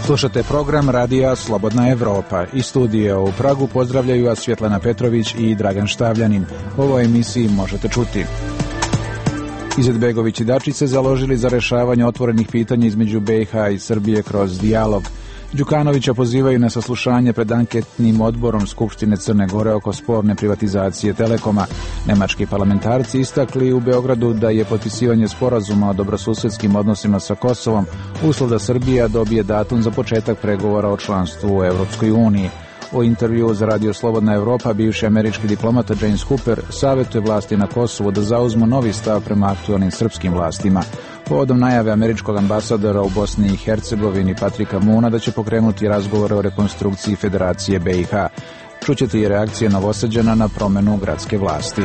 Slušate program Radija Slobodna Evropa. Iz studija u Pragu pozdravljaju vas Svjetlana Petrović i Dragan Štavljanin. U ovoj emisiji možete čuti: Izetbegović i Dačić se založili za rešavanje otvorenih pitanja između BiH i Srbije kroz dijalog. Đukanovića pozivaju na saslušanje pred anketnim odborom Skupštine Crne Gore oko sporne privatizacije Telekoma. Nemački parlamentarci istakli u Beogradu da je potpisivanje sporazuma o dobrosusedskim odnosima sa Kosovom uslov da Srbija dobije datum za početak pregovora o članstvu u Evropskoj uniji. U intervjuu za Radio Slobodna Evropa bivši američki diplomata James Hooper savjetuje vlasti na Kosovu da zauzmu novi stav prema aktualnim srpskim vlastima. Povodom najave američkog ambasadora u Bosni i Hercegovini Patrika Muna da će pokrenuti razgovore o rekonstrukciji Federacije BiH. Čućete i reakcije Novosađana na promenu gradske vlasti.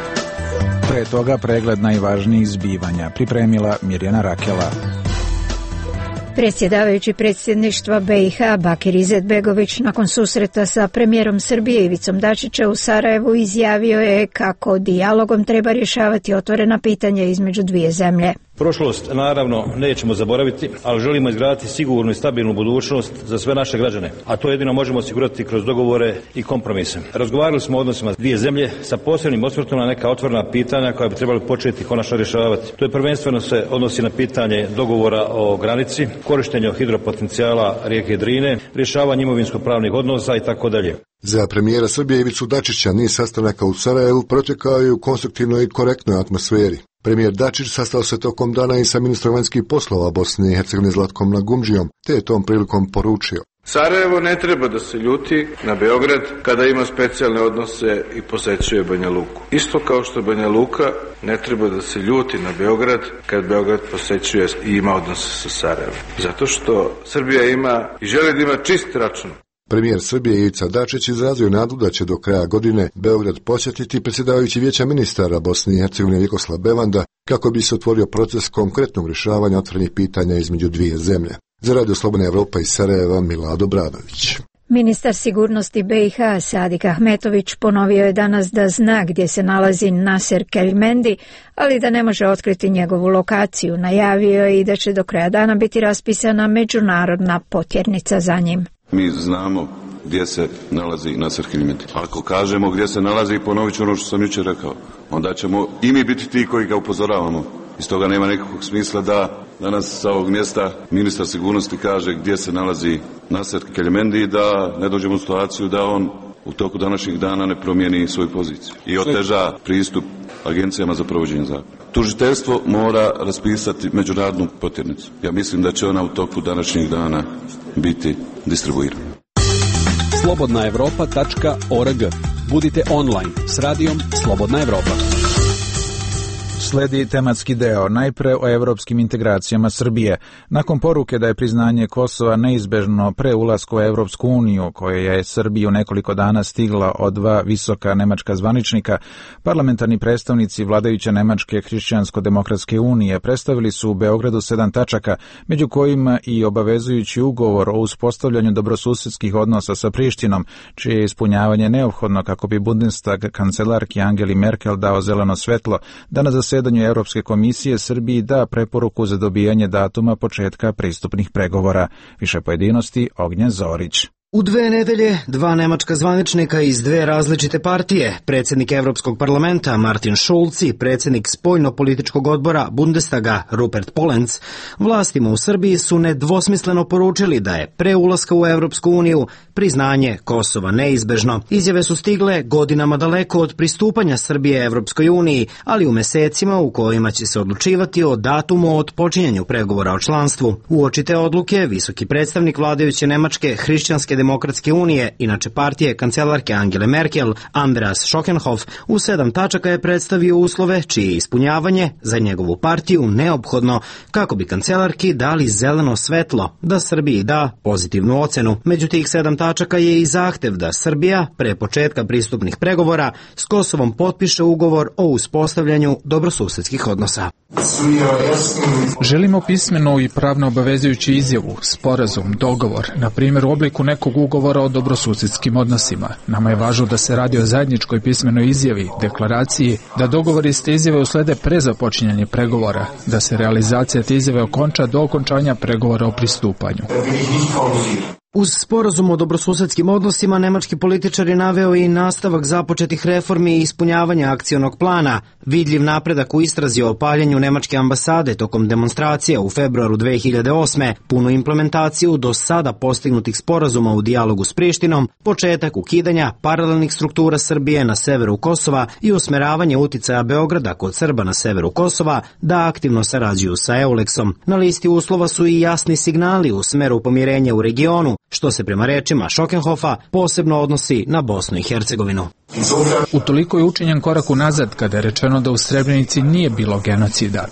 Pre toga pregled najvažnijih zbivanja pripremila Mirjana Rakela. Predsjedavajući predsjedništva BiH Bakir Izetbegović nakon susreta sa premijerom Srbije Ivicom Dačića u Sarajevu izjavio je kako dijalogom treba rješavati otvorena pitanja između dvije zemlje. Prošlost naravno nećemo zaboraviti, ali želimo izgraditi sigurnu i stabilnu budućnost za sve naše građane, a to jedino možemo osigurati kroz dogovore i kompromise. Razgovarali smo o odnosima dvije zemlje sa posebnim osvrtom na neka otvorena pitanja koja bi trebali početi konačno rješavati. To je prvenstveno se odnosi na pitanje dogovora o granici, korištenje hidropotencijala rijeke Drine, rješavanje imovinsko-pravnih odnosa i tako dalje. Za premijera Srbije Ivicu Dačića niz sastanaka u Sarajevu protekao je u konstruktivnoj i korektnoj atmosferi. Premijer Dačić sastao se tokom dana i sa ministrom vanjskih poslova Bosne i Hercegovine Zlatkom Lagumdžijom, te je tom prilikom poručio: Sarajevo ne treba da se ljuti na Beograd kada ima specijalne odnose i posećuje Banja Luku. Isto kao što Banja Luka ne treba da se ljuti na Beograd kad Beograd posećuje i ima odnose sa Sarajevom. Zato što Srbija ima i želi da ima čist račun. Premijer Srbije Ivica Dačić izrazio nadu da će do kraja godine Beograd posjetiti predsjedavajući Vijeća ministara Bosne i Hercegovine Vjekoslav Bevanda kako bi se otvorio proces konkretnog rješavanja otvorenih pitanja između dvije zemlje. Za Radio Slobodna Evropa iz Sarajeva, Milado Bradović. Ministar sigurnosti BiH Sadik Ahmetović ponovio je danas da zna gdje se nalazi Naser Kelmendi, ali da ne može otkriti njegovu lokaciju. Najavio je i da će do kraja dana biti raspisana međunarodna potjernica za njim. Mi znamo gdje se nalazi Naser Kelmendi. Ako kažemo gdje se nalazi, ponovit ću ono što sam jučer rekao, onda ćemo i mi biti ti koji ga upozoravamo. Iz toga nema nekakvog smisla da danas sa ovog mjesta ministar sigurnosti kaže gdje se nalazi Naser Kelmendi i da ne dođemo u situaciju da on u toku današnjih dana ne promijeni svoju poziciju i oteža pristup agencijama za provođenje zakona. Tužiteljstvo mora raspisati međunarodnu potjernicu. Ja mislim da će ona u toku današnjih dana biti distribuirana. slobodnaevropa.org. Budite online s radijom Slobodna Evropa. Sledi tematski deo, najpre o evropskim integracijama Srbije. Nakon poruke da je priznanje Kosova neizbežno pre ulaska u Evropsku uniju, koja je Srbiju nekoliko dana stigla od dva visoka nemačka zvaničnika, parlamentarni predstavnici vladajuće Nemačke hrišćansko-demokratske unije predstavili su u Beogradu 7 tačaka, među kojima i obavezujući ugovor o uspostavljanju dobrosusedskih odnosa sa Prištinom, čije je ispunjavanje neophodno kako bi Bundestag kancelarki Angeli Merkel dao zeleno svetlo da na zasedanju Europske komisije Srbiji da preporuku za dobijanje datuma početka pristupnih pregovora. Više pojedinosti Ognjen Zorić. U 2 nedelje, 2 nemačka zvaničnika iz 2 različite partije, predsjednik Evropskog parlamenta Martin Schulz i predsjednik spoljno-političkog odbora Bundestaga Rupert Polenz, vlastima u Srbiji su nedvosmisleno poručili da je pre ulaska u Evropsku uniju priznanje Kosova neizbežno. Izjave su stigle godinama daleko od pristupanja Srbije Evropskoj uniji, ali u mesecima u kojima će se odlučivati o datumu od počinjanju pregovora o članstvu. Uoči te odluke, visoki predstavnik vladajuće Nemačke hrišćanske demokratske unije, inače partije kancelarke Angele Merkel, Andreas Schockenhoff, u 7 tačaka je predstavio uslove čije ispunjavanje za njegovu partiju neophodno kako bi kancelarki dali zeleno svetlo da Srbiji da pozitivnu ocenu. Među tih 7 tačaka je i zahtev da Srbija pre početka pristupnih pregovora s Kosovom potpiše ugovor o uspostavljanju dobrosusedskih odnosa. Želimo pismeno i pravno obavezujući izjavu, sporazum, dogovor, na primjer u obliku nekog novog ugovora o dobrosusjedskim odnosima. Nama je važno da se radi o zajedničkoj pismenoj izjavi, deklaraciji, da dogovori iz te izjave uslede pre započinjanje pregovora, da se realizacija te izjave okonča do okončanja pregovora o pristupanju. Uz sporazum o dobrosusedskim odnosima, nemački političar je naveo i nastavak započetih reformi i ispunjavanja akcionog plana, vidljiv napredak u istrazi o paljenju nemačke ambasade tokom demonstracija u februaru 2008. Punu implementaciju do sada postignutih sporazuma u dijalogu s Prištinom, početak ukidanja paralelnih struktura Srbije na severu Kosova i usmeravanje uticaja Beograda kod Srba na severu Kosova da aktivno sarađuju sa EULEX-om. Na listi uslova su i jasni signali u smeru pomirenja u regionu, što se prema rečima Schockenhofa posebno odnosi na Bosnu i Hercegovinu. Utoliko je učinjen korak unazad kada je rečeno da u Srebrenici nije bilo genocida.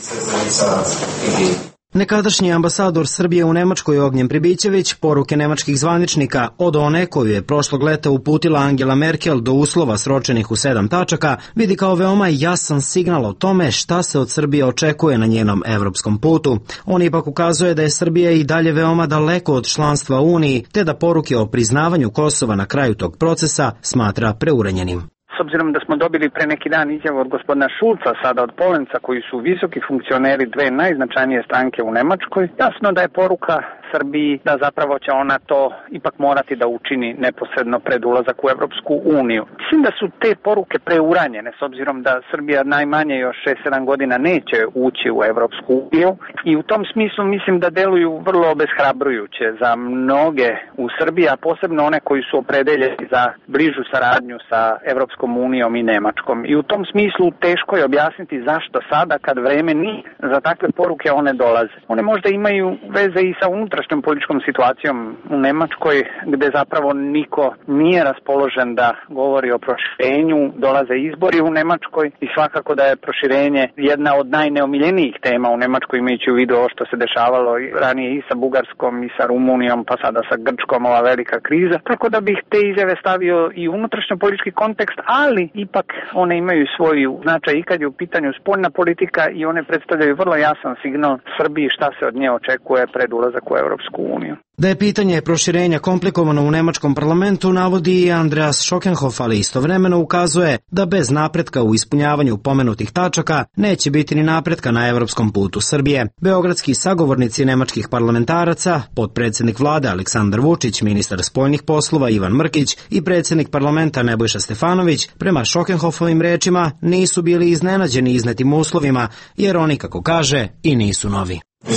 Nekadašnji ambasador Srbije u Nemačkoj Ognjen Pribićević poruke nemačkih zvaničnika od one koju je prošlog leta uputila Angela Merkel do uslova sročenih u 7 tačaka vidi kao veoma jasan signal o tome šta se od Srbije očekuje na njenom evropskom putu. On ipak ukazuje da je Srbija i dalje veoma daleko od članstva u Uniji, te da poruke o priznavanju Kosova na kraju tog procesa smatra preuranjenim. S obzirom da smo dobili pre neki dan izjavu od gospodina Šulca, sada od Polenca, koji su visoki funkcioneri dve najznačajnije stranke u Nemačkoj, jasno da je poruka Srbiji da zapravo će ona to ipak morati da učini neposredno pred ulazak u Evropsku uniju. Mislim da su te poruke preuranjene, s obzirom da Srbija najmanje još 6-7 godina neće ući u Evropsku uniju i u tom smislu mislim da deluju vrlo obeshrabrujuće za mnoge u Srbiji, a posebno one koji su opredeljeni za bližu saradnju sa Evropskom unijom i Nemačkom. I u tom smislu teško je objasniti zašto sada, kad vreme nije za takve poruke, one dolaze. One možda imaju veze i sa unutrašnjom političkom situacijom u Nemačkoj, gde zapravo niko nije raspoložen da govori o proširenju, dolaze izbori u Nemačkoj i svakako da je proširenje jedna od najneomiljenijih tema u Nemačkoj, imajući u vidu ovo što se dešavalo ranije i sa Bugarskom i sa Rumunijom, pa sada sa Grčkom, ova velika kriza. Tako da bih te izjave stavio i unutrašnjo politički kontekst, ali ipak one imaju svoju značaj i kad je u pitanju spoljna politika i one predstavljaju vrlo jasan signal Srbiji šta se od nje očekuje pred ulazak u Evropsku uniju. Da je pitanje proširenja komplikovano u nemačkom parlamentu navodi i Andreas Schockenhof, ali istovremeno ukazuje da bez napretka u ispunjavanju pomenutih tačaka neće biti ni napretka na evropskom putu Srbije. Beogradski sagovornici nemačkih parlamentaraca, potpredsjednik vlade Aleksandar Vučić, ministar spoljnih poslova Ivan Mrkić i predsjednik parlamenta Nebojša Stefanović, prema Schockenhofovim rečima, nisu bili iznenađeni iznetim uslovima, jer oni, kako kaže, i nisu novi.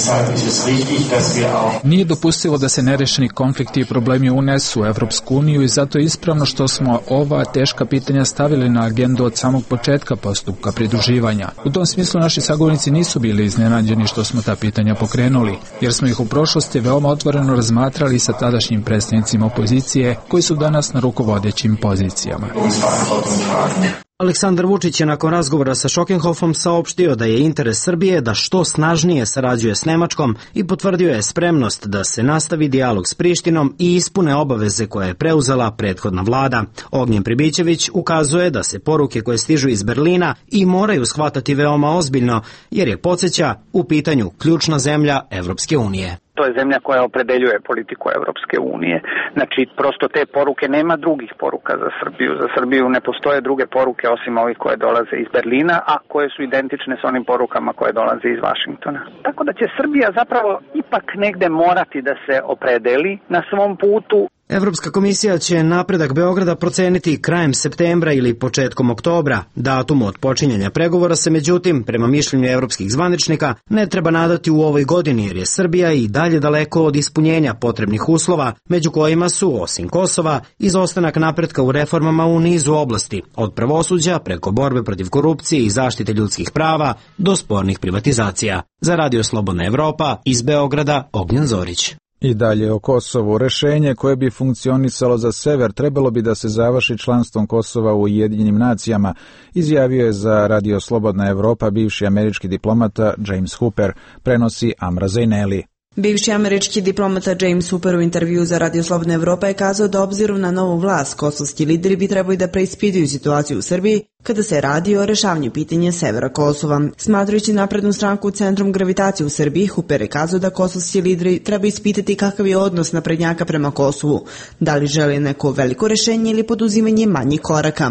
Nije dopustivo da se nerešeni konflikti i problemi unesu u Evropsku uniju i zato je ispravno što smo ova teška pitanja stavili na agendu od samog početka postupka pridruživanja. U tom smislu naši sagovornici nisu bili iznenađeni što smo ta pitanja pokrenuli, jer smo ih u prošlosti veoma otvoreno razmatrali sa tadašnjim predstavnicima opozicije koji su danas na rukovodećim pozicijama. Aleksandar Vučić je nakon razgovora sa Schockenhofom saopštio da je interes Srbije da što snažnije sarađuje s Nemačkom i potvrdio je spremnost da se nastavi dijalog s Prištinom i ispune obaveze koje je preuzela prethodna vlada. Ognjen Pribićević ukazuje da se poruke koje stižu iz Berlina i moraju shvatati veoma ozbiljno, jer je, podsjeća, u pitanju ključna zemlja Evropske unije. To je zemlja koja opredeljuje politiku Evropske unije. Znači, prosto te poruke, nema drugih poruka za Srbiju. Za Srbiju ne postoje druge poruke osim ovih koje dolaze iz Berlina, a koje su identične s onim porukama koje dolaze iz Vašingtona. Tako da će Srbija zapravo ipak negde morati da se opredeli na svom putu. Evropska komisija će napredak Beograda proceniti krajem septembra ili početkom oktobra. Datum od počinjanja pregovora se, međutim, prema mišljenju evropskih zvaničnika, ne treba nadati u ovoj godini, jer je Srbija i dalje daleko od ispunjenja potrebnih uslova, među kojima su, osim Kosova, izostanak napretka u reformama u nizu oblasti, od pravosuđa preko borbe protiv korupcije i zaštite ljudskih prava do spornih privatizacija. Za Radio Slobodna Evropa, iz Beograda, Ognjen Zorić. I dalje o Kosovu. Rešenje koje bi funkcionisalo za sever trebalo bi da se završi članstvom Kosova u Ujedinjenim nacijama, izjavio je za Radio Slobodna Evropa bivši američki diplomata James Hooper, prenosi Amra Zaineli. Bivši američki diplomata James Hooper u intervju za Radio Slobodna Evropa je kazao da obzirom na novu vlast, kosovski lideri bi trebali da preispituju situaciju u Srbiji kada se radi o rešavanju pitanja severa Kosova. Smatrajući Naprednu stranku centrom gravitacije u Srbiji, Huper je kazao da kosovski lideri treba ispitati kakav je odnos naprednjaka prema Kosovu. Da li žele neko veliko rešenje ili poduzimanje manjih koraka.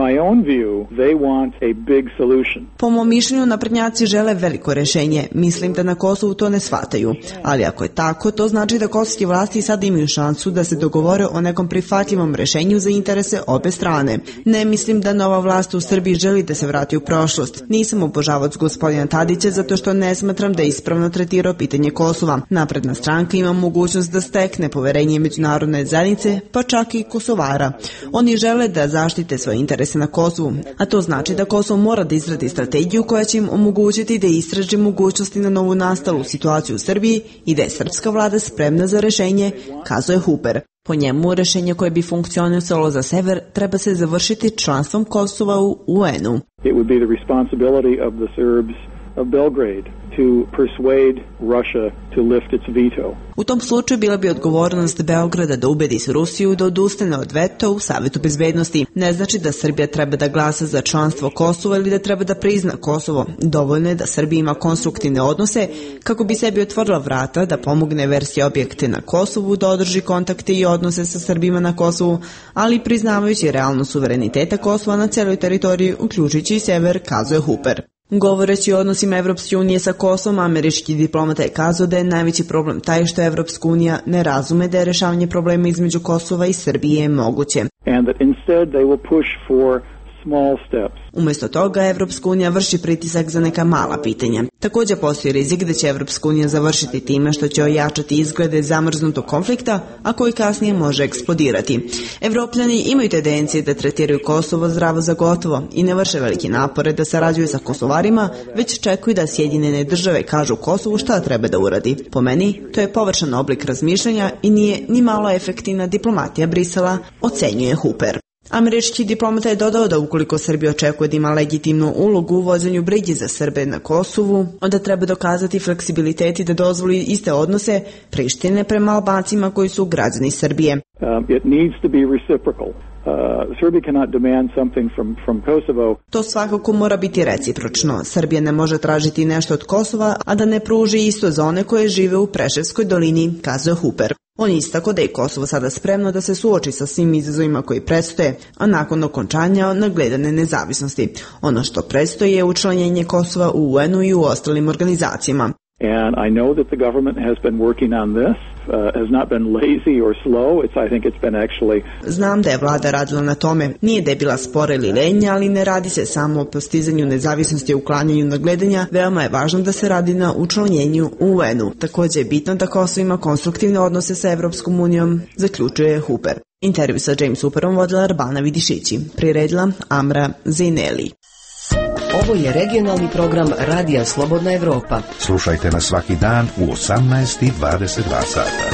Po mom mišljenju, naprednjaci žele veliko rešenje. Mislim da na Kosovu to ne shvataju. Ali ako je tako, to znači da kosovske vlasti sada imaju šansu da se dogovore o nekom prihvatljivom rešenju za interese obe strane. Ne mislim da nova vlast u Srbiji želi da se vrati u prošlost. Nisam obožavac gospodina Tadića zato što ne smatram da je ispravno tretirao pitanje Kosova. Napredna stranka ima mogućnost da stekne poverenje međunarodne zajednice, pa čak i Kosovara. Oni žele da zaštite svoje interese na Kosovu, a to znači da Kosovo mora da izradi strategiju koja će im omogućiti da istraži mogućnosti na novu nastalu situaciju u Srbiji i da je srpska vlada spremna za rešenje, kazuje Huper. Po njemu, rešenje koje bi funkcionisalo za sever treba se završiti članstvom Kosova u UN-u. It would be the responsibility of the Serbs of Belgrade to persuade Russia to lift its veto. U tom slučaju bila bi odgovornost Beograda da ubedi Rusiju da odustane od veta u Savetu bezbednosti. Ne znači da Srbija treba da glasa za članstvo Kosova ili da treba da prizna Kosovo. Dovoljno je da Srbija ima konstruktivne odnose kako bi sebi otvorila vrata da pomogne verski objekte na Kosovu, da održi kontakte i odnose sa Srbima na Kosovu, ali priznavajući realno suvereniteta Kosova na celoj teritoriji, uključujući i sever, kazuje Huper. Govoreći o odnosima Evropske unije sa Kosovom, američki diplomata je kazao da je najveći problem taj što Evropska unija ne razume da je rešavanje problema između Kosova i Srbije moguće. And that instead they will push for small steps. Umjesto toga, Evropska unija vrši pritisak za neka mala pitanja. Također postoji rizik da će Evropska unija završiti time što će ojačati izglede zamrznutog konflikta, a koji kasnije može eksplodirati. Evropljani imaju tendencije da tretiraju Kosovo zdravo za gotovo i ne vrše velike napore da sarađuju sa Kosovarima, već čekuju da Sjedinjene države kažu Kosovu šta treba da uradi. Po meni, to je površan oblik razmišljanja i nije ni malo efektivna diplomatija Brisela, ocenjuje Huper. Američki diplomata je dodao da ukoliko Srbija očekuje da ima legitimnu ulogu u vođenju brige za Srbe na Kosovu, onda treba dokazati fleksibilitet i da dozvoli iste odnose Prištine prema Albancima koji su građani Srbije. It needs to be reciprocal. Serbia cannot demand something from Kosovo. To svakako mora biti recipročno. Srbija ne može tražiti nešto od Kosova, a da ne pruži isto za one koje žive u Preševskoj dolini, kazuje Huper. On je istako da je Kosovo sada spremno da se suoči sa svim izazovima koji predstoje, a nakon okončanja nadgledane nezavisnosti. Ono što predstoji je učlanjenje Kosova u UN-u i u ostalim organizacijama. And I know that the government has been working on this, has not been lazy or slow. I think it's been actually... Znam da je vlada radila na tome. Nije da je bila spora ili lenja, ali ne radi se samo o postizanju nezavisnosti i uklanjanju nadgledanja. Veoma je važno da se radi na učlanjenju u UN-u. Također je bitno da Kosovo ima konstruktivne odnose sa Evropskom unijom, zaključuje Huper. Intervju sa James Hooperom vodila Rabana Vidišići. Priredila Amra Zeineli. Ovo je regionalni program Radija Slobodna Evropa. Slušajte nas svaki dan u 18:22 sata.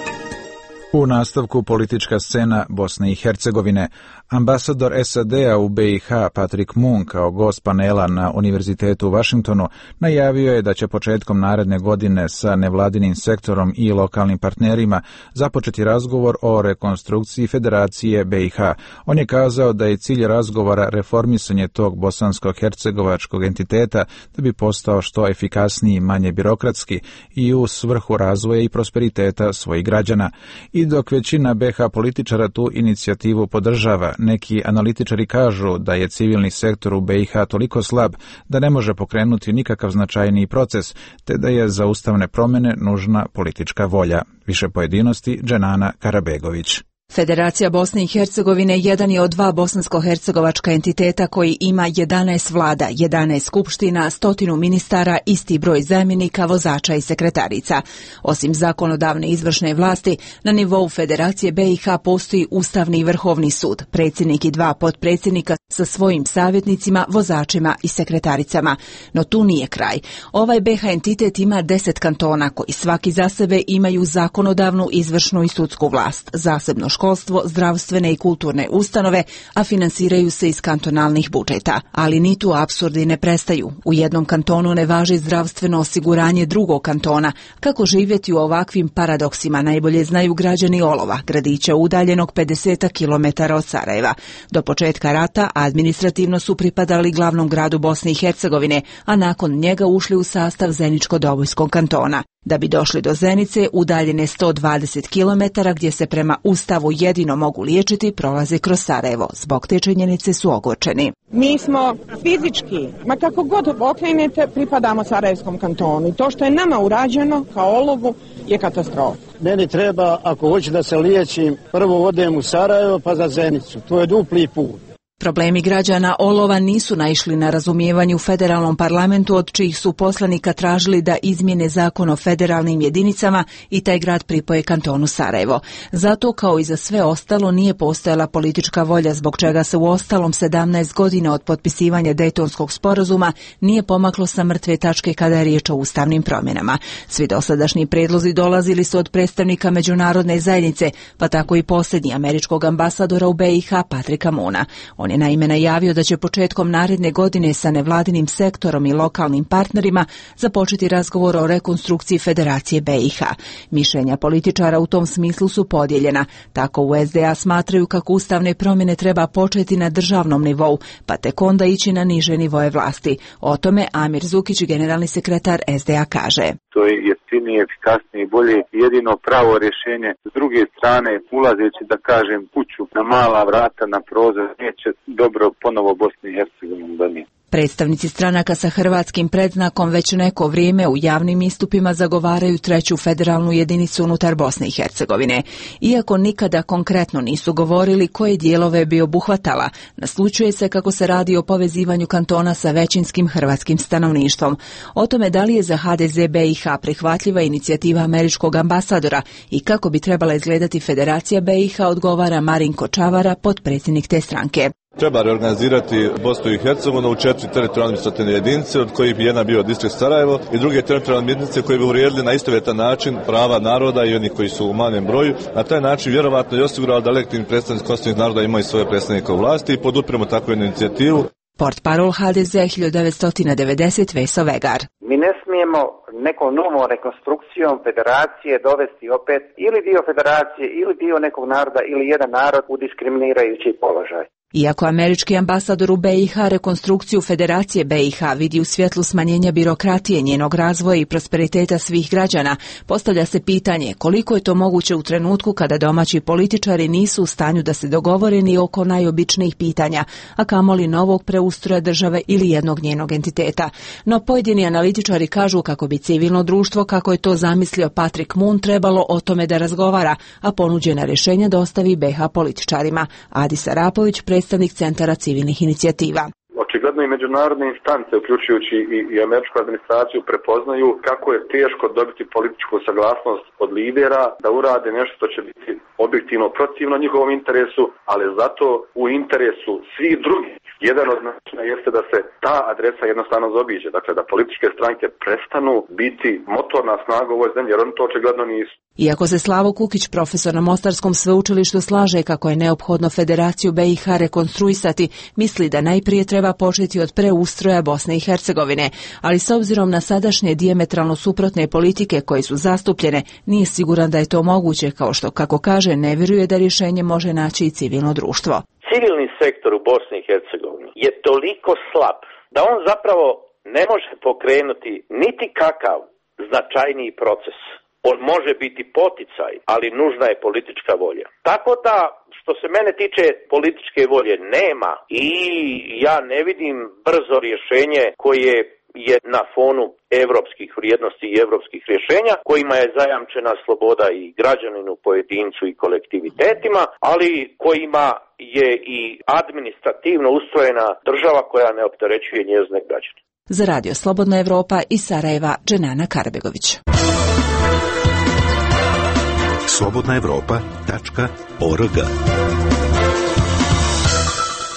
U nastavku politička scena Bosne i Hercegovine. Ambasador SAD-a u BiH Patrick Moon kao gost panela na Univerzitetu u Vašingtonu najavio je da će početkom naredne godine sa nevladinim sektorom i lokalnim partnerima započeti razgovor o rekonstrukciji Federacije BiH. On je kazao da je cilj razgovora reformisanje tog bosansko-hercegovačkog entiteta da bi postao što efikasniji i manje birokratski i u svrhu razvoja i prosperiteta svojih građana. I dok većina BiH političara tu inicijativu podržava, neki analitičari kažu da je civilni sektor u BiH toliko slab da ne može pokrenuti nikakav značajniji proces, te da je za ustavne promjene nužna politička volja. Više pojedinosti, Dženana Karabegović. Federacija Bosne i Hercegovine jedan je od dva bosansko-hercegovačka entiteta koji ima 11 vlada, 11 skupština, 100 ministara, isti broj zamjenika, vozača i sekretarica. Osim zakonodavne izvršne vlasti, na nivou Federacije BiH postoji Ustavni i Vrhovni sud, predsjednik i dva potpredsjednika sa svojim savjetnicima, vozačima i sekretaricama. No tu nije kraj. Ovaj BiH entitet ima 10 kantona koji svaki za sebe imaju zakonodavnu, izvršnu i sudsku vlast, zasebno školstvo, zdravstvene i kulturne ustanove, a finansiraju se iz kantonalnih budžeta. Ali ni tu apsurdi ne prestaju. U jednom kantonu ne važi zdravstveno osiguranje drugog kantona. Kako živjeti u ovakvim paradoksima najbolje znaju građani Olova, gradića udaljenog 50 km od Sarajeva. Do početka rata administrativno su pripadali glavnom gradu Bosne i Hercegovine, a nakon njega ušli u sastav Zeničko-Dobojskog kantona. Da bi došli do Zenice, udaljene 120 km gdje se prema Ustavu jedino mogu liječiti, prolaze kroz Sarajevo. Zbog te činjenice su ogorčeni. Mi smo fizički, ma kako god okrenete, pripadamo Sarajevskom kantonu. I to što je nama urađeno kao Olovu je katastrofa. Meni treba, ako hoću da se liječim, prvo odem u Sarajevo pa za Zenicu. To je dupli put. Problemi građana Olova nisu naišli na razumijevanje u federalnom parlamentu, od čijih su poslanika tražili da izmjene zakon o federalnim jedinicama i taj grad pripoje kantonu Sarajevo. Zato, kao i za sve ostalo, nije postojala politička volja, zbog čega se u ostalom 17 godina od potpisivanja Dejtonskog sporazuma nije pomaklo sa mrtve tačke kada je riječ o ustavnim promjenama. Svi dosadašnji prijedlozi dolazili su od predstavnika međunarodne zajednice, pa tako i posljednji američkog ambasadora u BiH Patrika Moona. On je naime najavio da će početkom naredne godine sa nevladinim sektorom i lokalnim partnerima započeti razgovor o rekonstrukciji Federacije BiH. Mišljenja političara u tom smislu su podijeljena. Tako u SDA smatraju kako ustavne promjene treba početi na državnom nivou, pa tek onda ići na niže nivoje vlasti. O tome Amir Zukić, generalni sekretar SDA, kaže. To je jeftinije, efikasnije i bolje, jedino pravo rješenje. S druge strane, ulazeći, da kažem, kuću na mala vrata, na prozor, neće dobro ponovo Bosni i Hercegovini donijeti. Predstavnici stranaka sa hrvatskim predznakom već neko vrijeme u javnim istupima zagovaraju treću federalnu jedinicu unutar Bosne i Hercegovine. Iako nikada konkretno nisu govorili koje dijelove bi obuhvatala, naslućuje se kako se radi o povezivanju kantona sa većinskim hrvatskim stanovništvom. O tome da li je za HDZ BiH prihvatljiva inicijativa američkog ambasadora i kako bi trebala izgledati Federacija BiH odgovara Marinko Čavara, potpredsjednik te stranke. Treba reorganizirati Bosnu i Hercegovinu u 4 teritorijalne administrativne jedinice, od kojih bi jedna bio distrikt Sarajevo i druge teritorijalne jedinice koje bi uvrijedili na istovjetan način prava naroda i onih koji su u manjem broju. Na taj način vjerovatno je osigurao da legitimni predstavnici konstitutivnih naroda imaju svoje predstavnike u vlasti i podupiremo takvu jednu inicijativu. Portparol HDZ 1990 Veso Vegar. Mi ne smijemo nekom novom rekonstrukcijom federacije dovesti opet ili dio federacije ili dio nekog naroda ili jedan narod u diskriminirajući položaj. Iako američki ambasador u BiH rekonstrukciju Federacije BiH vidi u svjetlu smanjenja birokratije, njenog razvoja i prosperiteta svih građana, postavlja se pitanje koliko je to moguće u trenutku kada domaći političari nisu u stanju da se dogovore ni oko najobičnijih pitanja, a kamoli novog preustroja države ili jednog njenog entiteta. No pojedini analitičari kažu kako bi civilno društvo, kako je to zamislio Patrick Moon, trebalo o tome da razgovara, a ponuđena rješenja dostavi BiH političarima. Adis Arapović, predstavnik Centara civilnih inicijativa. Očigledno i međunarodne instance, uključujući i američku administraciju, prepoznaju kako je teško dobiti političku saglasnost od lidera da urade nešto što će biti objektivno protivno njihovom interesu, ali zato u interesu svih drugih. Jedan od načina jeste da se ta adresa jednostavno zaobiđe, dakle da političke stranke prestanu biti motorna snaga u ovoj zemlji, jer oni to očigledno nisu. Iako se Slavo Kukić, profesor na Mostarskom sveučilištu, slaže kako je neophodno Federaciju BiH rekonstruisati, misli da najprije treba početi od preustroja Bosne i Hercegovine, ali s obzirom na sadašnje dijametralno suprotne politike koje su zastupljene, nije siguran da je to moguće, kao što, kako kaže, ne vjeruje da rješenje može naći i civilno društvo. Civilni sektor u Bosni i Hercegovini je toliko slab da on zapravo ne može pokrenuti niti kakav značajniji proces. On može biti poticaj, ali nužna je politička volja. Tako da, što se mene tiče, političke volje nema i ja ne vidim brzo rješenje koje je na fonu evropskih vrijednosti i evropskih rješenja, kojima je zajamčena sloboda i građaninu, pojedincu i kolektivitetima, ali kojima je i administrativno ustrojena država koja ne opterećuje njezine građane. Za Radio Slobodna Evropa iz Sarajeva, Dženana Karbegović. slobodnaevropa.org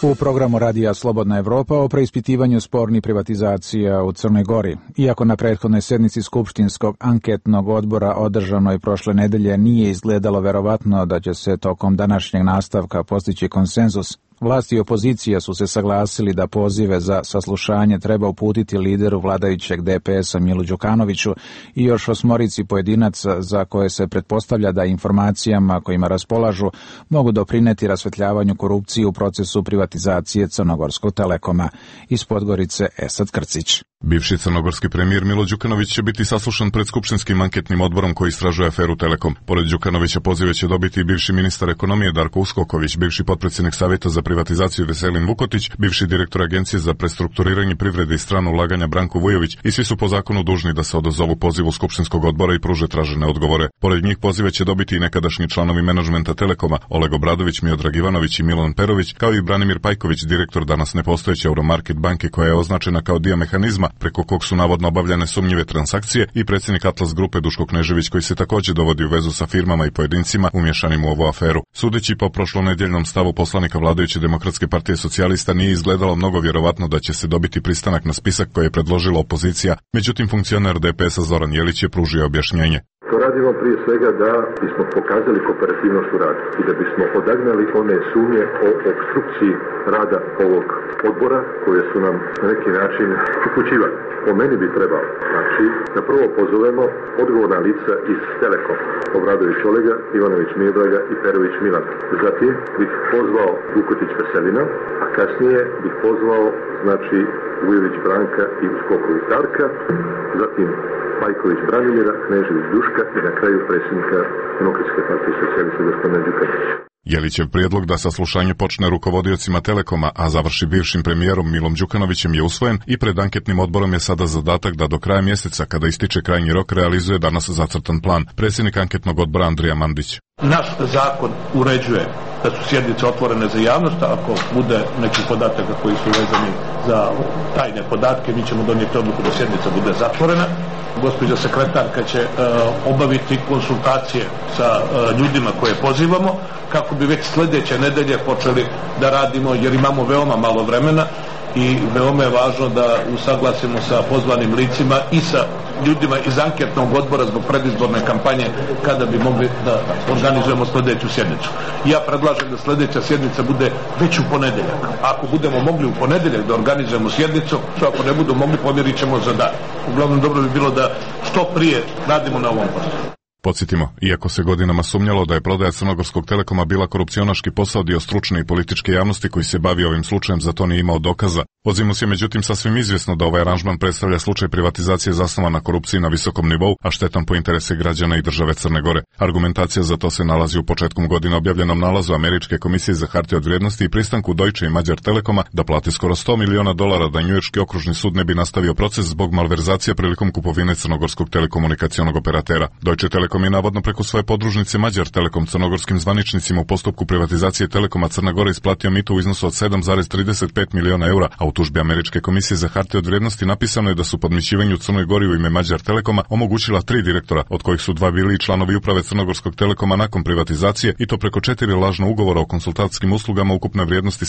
U programu Radija Slobodna Evropa o preispitivanju spornih privatizacija u Crnoj Gori. Iako na prethodnoj sednici Skupštinskog anketnog odbora održanoj prošle nedelje nije izgledalo verovatno da će se tokom današnjeg nastavka postići konsenzus, vlasti i opozicija su se saglasili da pozive za saslušanje treba uputiti lideru vladajućeg DPS-a Milu Đukanoviću i još 8 pojedinaca za koje se pretpostavlja da informacijama kojima raspolažu mogu doprineti rasvetljavanju korupcije u procesu privatizacije Crnogorskog Telekoma. Iz Podgorice Esad Krcić. Bivši crnogorski premijer Milo Đukanović će biti saslušan pred Skupštinskim anketnim odborom koji istražuje aferu Telekom. Pored Đukanovića pozive će dobiti i bivši ministar ekonomije Darko Uskoković, bivši potpredsjednik Savjeta za privatizaciju Veselin Vukotić, bivši direktor Agencije za prestrukturiranje privrede i strano ulaganja Branko Vujović i svi su po zakonu dužni da se odazovu pozivu Skupštinskog odbora i pruže tražene odgovore. Pored njih pozive će dobiti i nekadašnji članovi menadžmenta Telekoma Oleg Obradović, Miodrag Ivanović i Milan Perović, kao i Branimir Pajković, direktor danas nepostojeće Euromarket banke koja je označena kao dio mehanizma preko kog su navodno obavljane sumnjive transakcije, i predsjednik Atlas grupe Duško Knežević koji se također dovodi u vezu sa firmama i pojedincima umješanim u ovu aferu. Sudeći po prošlonedjeljnom stavu poslanika vladajuće Demokratske partije socijalista nije izgledalo mnogo vjerovatno da će se dobiti pristanak na spisak koji je predložila opozicija, međutim funkcioner DPS-a Zoran Jelić je pružio objašnjenje. To radimo prije svega da bismo pokazali kooperativnost u radu i da bismo odagnali one sumnje o obstrukciji rada ovog odbora koje su nam na neki način upućivali. Po meni bi trebalo, znači, da prvo pozovemo odgovorna lica iz Telekom, Obradović Olega, Ivanović Miodraga i Perović Milana. Zatim bih pozvao Vukotić Veselina, a kasnije bih pozvao, znači, Vujović Branka i Uskoković Darka, zatim Pajković Branimira, Knežević Duška i na kraju predsjednika Demokratske partije socijalista gospodina Đukanovića. Jelićev prijedlog da saslušanje počne rukovodiocima Telekoma, a završi bivšim premijerom Milom Đukanovićem je usvojen i pred anketnim odborom je sada zadatak da do kraja mjeseca, kada ističe krajnji rok, realizuje danas zacrtan plan. Predsjednik anketnog odbora Andrija Mandić. Naš zakon uređuje da su sjednice otvorene za javnost, ako bude nekih podataka koji su vezani za tajne podatke, mi ćemo donijeti odluku da sjednica bude zatvorena. Gospođa sekretarka će obaviti konsultacije sa ljudima koje pozivamo, kako bi već sljedeće nedelje počeli da radimo, jer imamo veoma malo vremena i veoma je važno da usaglasimo sa pozvanim licima i sa ljudima iz anketnog odbora zbog predizborne kampanje kada bi mogli da organizujemo sljedeću sjednicu. Ja predlažem da sljedeća sjednica bude već u ponedjeljak. Ako budemo mogli u ponedjeljak da organizujemo sjednicu, ako ne budu mogli, pomjerit ćemo za dan. Uglavnom dobro bi bilo da što prije radimo na ovom poslu. Podsjetimo, iako se godinama sumnjalo da je prodaja Crnogorskog Telekoma bila korupcionaški posao, dio stručne i političke javnosti koji se bavi ovim slučajem za to nije imao dokaza. Ozimus je međutim sasvim izvjesno da ovaj aranžman predstavlja slučaj privatizacije zasnovan na korupciji na visokom nivou, a štetan po interese građana i države Crne Gore. Argumentacija za to se nalazi u početkom godine objavljenom nalazu Američke komisije za hartije od vrijednosti i pristanku Deutsche i Magyar Telekoma da plate skoro $100 miliona da njujorški okružni sud ne bi nastavio proces zbog malverzacija prilikom kupovine Crnogorskog telekomunikacionog operatera. Deutsche Telekom je navodno preko svoje podružnice Magyar Telekom crnogorskim zvaničnicima u postupku privatizacije Telekoma Crna Gora isplatio mito u iznosu od 7,35 miliona eura, a u tužbi Američke komisije za hartije od vrijednosti napisano je da su podmićivanju u Crnoj Gori u ime Magyar Telekoma omogućila 3 direktora, od kojih su 2 bili članovi uprave Crnogorskog Telekoma nakon privatizacije, i to preko 4 lažna ugovora o konsultantskim uslugama ukupne vrijednosti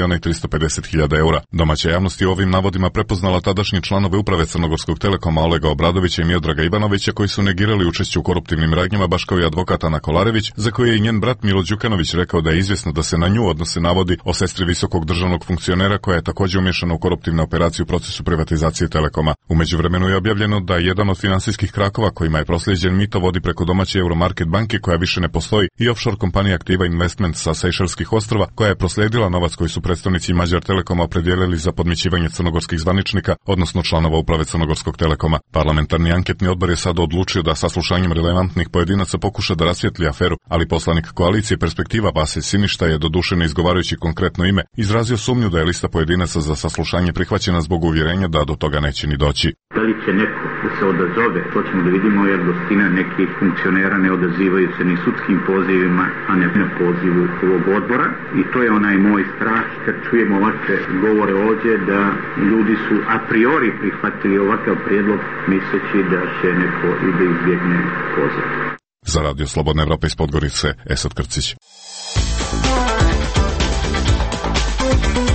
7.350.000 eura. Domaća javnost je ovim navodima prepoznala tadašnje članove uprave Crnogorskog Telekoma Olega Obradovića i Miodraga Ivanovića koji su negirali učešće u koruptivnim radnjama, baš kao i advokat Ana Kolarević, za koje je i njen brat Milo Đukanović rekao da je izvjesno da se na nju odnose navodi o sestri visokog državnog funkcionera koja je također umješana u koruptivne operacije u procesu privatizacije Telekoma. U međuvremenu je objavljeno da jedan od financijskih krakova kojima je proslijeđen mito vodi preko domaće Euromarket banke koja više ne postoji i offshore kompanija Aktiva Investment sa Sejšelskih ostrva koja je proslijedila novac koji su predstavnici Magyar Telekoma opredijelili za podmićivanje crnogorskih zvaničnika, odnosno članova uprave Crnogorskog Telekoma. Parlamentarni anketni odbor je sada odlučio da saslušanjem relevantnih pojedinaca pokuša da rasvijetli aferu, ali poslanik koalicije Perspektiva Vase Siništa je, doduše ne izgovarajući konkretno ime, izrazio sumnju da je lista pojedinaca za saslušanje prihvaćena zbog uvjerenja da do toga neće ni doći. Da li će neko da se odazove, to ćemo da vidimo, jer gostina nekih funkcionera ne odazivaju se ni sudskim pozivima, a ne na pozivu ovog odbora. I to je onaj moj strah kad čujemo ovakve govore ovdje, da ljudi su a priori prihvatili ovakav prijedlog misleći da će neko i da izbjegne poziv. Za Radio Slobodna Evropa iz Podgorice, Esad Krcić.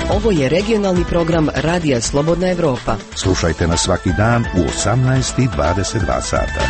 Ovo je regionalni program Radija Slobodna Evropa. Slušajte nas svaki dan u 18:22 sata.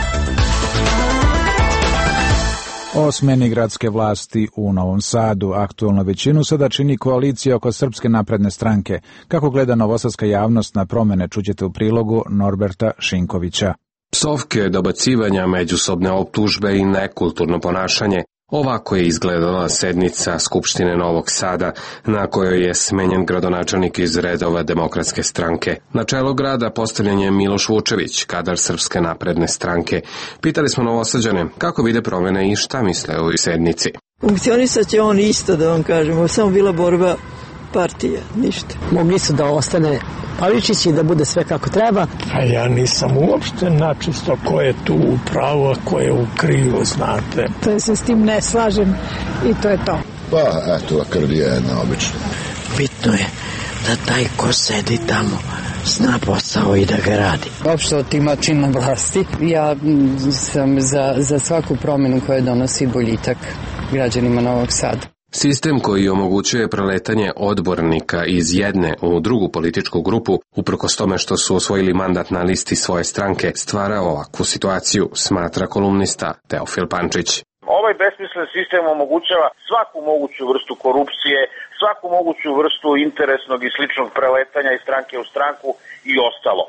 O smeni gradske vlasti u Novom Sadu aktualnu većinu sada čini koalicija oko Srpske napredne stranke. Kako gleda novosadska javnost na promene, čućete u prilogu Norberta Šinkovića. Psovke, dobacivanja, međusobne optužbe i nekulturno ponašanje. Ovako je izgledala sednica Skupštine Novog Sada, na kojoj je smenjen gradonačelnik iz redova Demokratske stranke. Na čelo grada postavljen je Miloš Vučević, kadar Srpske napredne stranke. Pitali smo Novosađane kako vide promene i šta misle o sednici. Funkcionisat će on isto, da vam kažemo, samo bila borba partija, ništa. Mogli su da ostane Pavičić i da bude sve kako treba. A ja nisam uopšte načisto ko je tu u pravu, a ko je u krivu, znate. To se s tim ne slažem i to je to. Pa, eto, lakrdija je jedna obična. Bitno je da taj ko sedi tamo zna posao i da ga radi. Uopšte o timačima vlasti. Ja sam za svaku promjenu koja donosi boljitak građanima Novog Sada. Sistem koji omogućuje preletanje odbornika iz jedne u drugu političku grupu, uprkos tome što su osvojili mandat na listi svoje stranke, stvara ovakvu situaciju, smatra kolumnista Teofil Pančić. Ovaj besmislen sistem omogućava svaku moguću vrstu korupcije, svaku moguću vrstu interesnog i sličnog preletanja iz stranke u stranku i ostalo.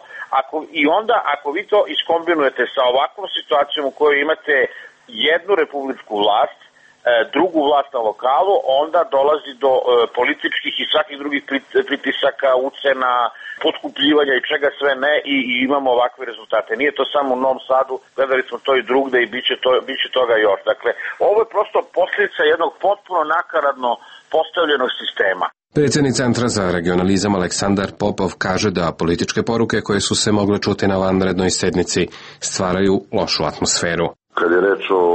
Ako vi to iskombinujete sa ovakvom situacijom u kojoj imate jednu republičku vlast, drugu vlast na lokalu, onda dolazi do političkih i svakih drugih pritisaka, ucena, potkupljivanja i čega sve ne i imamo ovakve rezultate. Nije to samo u Novom Sadu, gledali smo to i drugde i biće toga još. Dakle, ovo je prosto posljedica jednog potpuno nakaradno postavljenog sistema. Predsjednik Centra za regionalizam Aleksandar Popov kaže da političke poruke koje su se mogle čuti na vanrednoj sednici stvaraju lošu atmosferu. Kad je reč o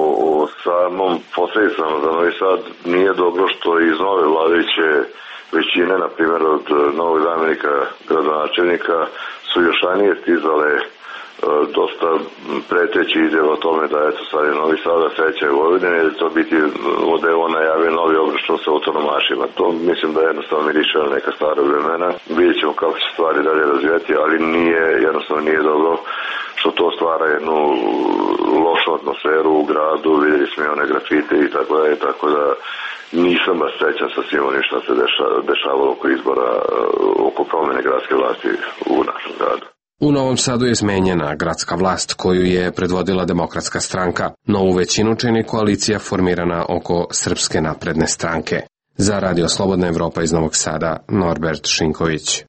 samom posljedicama za Novi Sad, nije dobro što iz nove vladajuće većine, na primjer od novog zamjenika gradonačelnika, su još ranije stizale dosta preteći izjave o tome da eto sad je Novi Sad, sledeće Vojvodine, jer to biti od evo najavio novi obračun sa autonomašima. To mislim da jednostavno miriše na neka stara vremena. Vidjet ćemo kako će stvari dalje razvijati, ali jednostavno nije dobro što to stvara jednu lošu atmosferu u gradu, vidjeli smo i one grafite i tako da nisam baš srećan sa svim onim što se dešavalo oko izbora, oko promjene gradske vlasti u našem gradu. U Novom Sadu je smenjena gradska vlast koju je predvodila Demokratska stranka. Novu većinu čini koalicija formirana oko Srpske napredne stranke. Za Radio Slobodna Evropa iz Novog Sada, Norbert Šinković.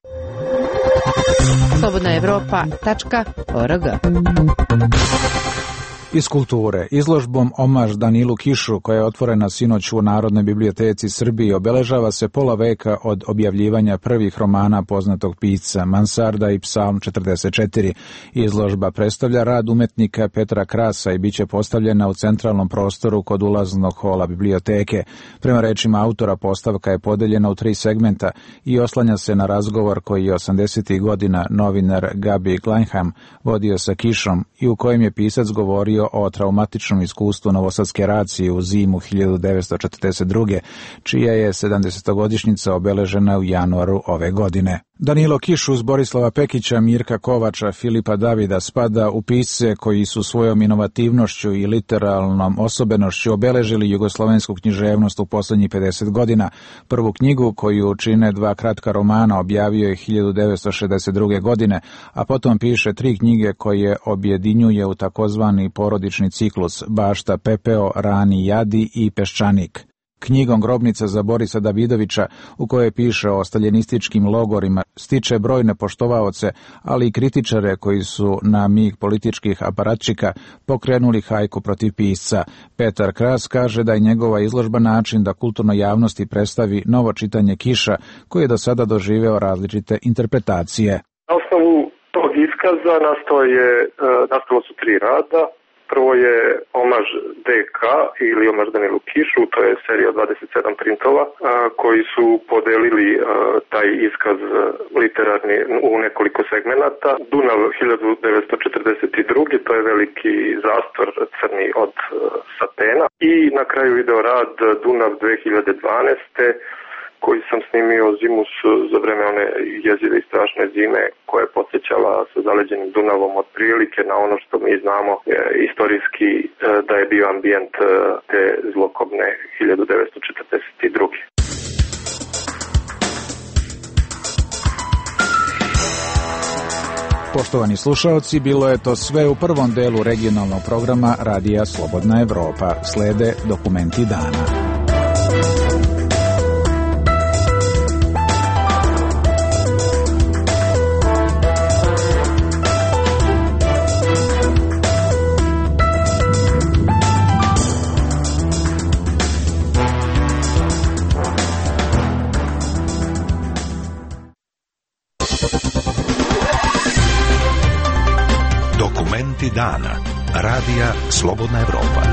slobodnaevropa.org. Iz kulture, izložbom Omaž Danilu Kišu, koja je otvorena sinoć u Narodnoj biblioteci Srbije, obeležava se pola veka od objavljivanja prvih romana poznatog pisca Mansarda i Psalm 44. Izložba predstavlja rad umetnika Petra Krasa i biće postavljena u centralnom prostoru kod ulaznog hola biblioteke. Prema rečima autora, postavka je podeljena u 3 segmenta i oslanja se na razgovor koji je 80. godina novinar Gabi Gleinham vodio sa Kišom i u kojem je pisac govorio o traumatičnom iskustvu novosadske racije u zimu 1942. čija je 70-godišnjica obeležena u januaru ove godine. Danilo Kiš uz Borislava Pekića, Mirka Kovača, Filipa Davida spada u pisce koji su svojom inovativnošću i literalnom osobenošću obeležili jugoslovensku književnost u poslednjih 50 godina. Prvu knjigu koju čine 2 kratka romana objavio je 1962. godine, a potom piše 3 knjige koje objedinjuje u takozvani porodični ciklus Bašta Pepeo, Rani Jadi i Peščanik. Knjigom Grobnica za Borisa Davidovića, u kojoj piše o staljinističkim logorima, stiče brojne poštovaoce, ali i kritičare koji su na mig političkih aparatčika pokrenuli hajku protiv pisca. Petar Kras kaže da je njegova izložba način da kulturnoj javnosti predstavi novo čitanje Kiša, koji je do sada doživeo različite interpretacije. Na osnovu tog iskaza nastalo su 3 rada. Prvo je Omaž DK ili Omaž Danilu Kišu, to je serija 27 printova koji su podelili taj iskaz literarni u nekoliko segmenata. Dunav 1942, to je veliki zastor crni od satena. I na kraju video rad Dunav 2012. koji sam snimio zimu za vreme one jezive i strašne zime koja je podsjećala sa zaleđenim Dunavom otprilike na ono što mi znamo istorijski da je bio ambijent te zlokobne 1942. Poštovani slušaoci, bilo je to sve u prvom delu regionalnog programa Radija Slobodna Evropa. Slede dokumenti dana. Dana. Radija Slobodna Evropa.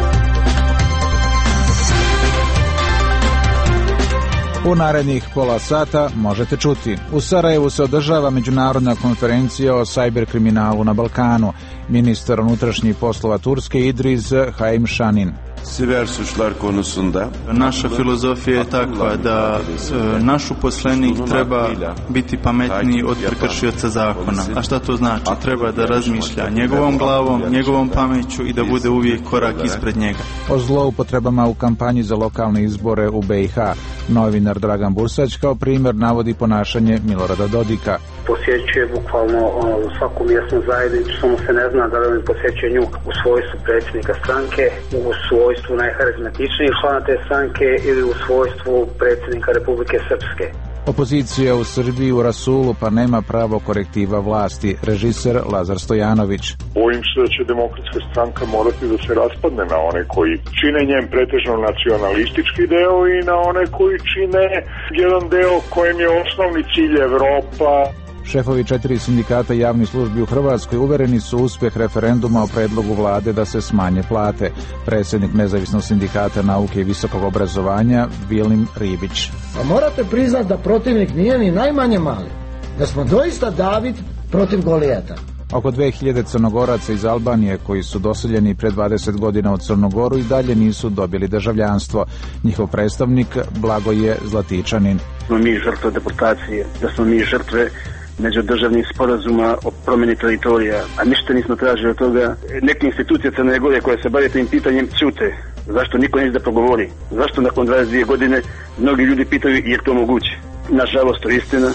U narednih pola sata možete čuti. U Sarajevu se održava međunarodna konferencija o sajber kriminalu na Balkanu. Ministar unutrašnjih poslova Turske Idris Haim Şahin. Siber suçlar konusunda naša filozofija je takva da naš uposlenik treba biti pametniji od prekršioca zakona. A šta to znači? Treba da razmišlja njegovom glavom, njegovom pameću i da bude uvijek korak ispred njega. O zloupotrebama u kampanji za lokalne izbore u BiH. Novinar Dragan Bursać kao primjer navodi ponašanje Milorada Dodika. Posjećuje bukvalno svaku mjesnu zajednicu, samo se ne zna da li on posjećuje nju u svojstvu predsjednika stranke, u svojstvu najharizmatičnijih člana te stranke ili u svojstvu predsjednika Republike Srpske. Opozicija u Srbiji u rasulu pa nema pravo korektiva vlasti. Režiser Lazar Stojanović. Bojim se da će Demokratska stranka morati da se raspadne na one koji čine njen pretežno nacionalistički deo i na one koji čine jedan deo kojem je osnovni cilj Evropa. Šefovi 4 sindikata javnih službi u Hrvatskoj uvereni su uspjeh referenduma o predlogu vlade da se smanje plate. Predsjednik Nezavisnog sindikata nauke i visokog obrazovanja Vilim Ribić. Pa morate priznati da protivnik nije ni najmanje mali. Da smo doista David protiv Golijata. Oko 2000 Crnogoraca iz Albanije koji su doseljeni pred 20 godina u Crnogoru i dalje nisu dobili državljanstvo. Njihov predstavnik Blagoje Zlatičanin. Smo mi žrtve deportacije, da smo mi žrtve međudržavnih sporazuma o promjeni teritorija, a ništa nismo tražili od toga. Neke institucije Crne Gore koje se bave tim pitanjem ćute. Zašto niko neće da progovori? Zašto nakon 22 godine mnogi ljudi pitaju je to moguće? Nažalost, to je istina.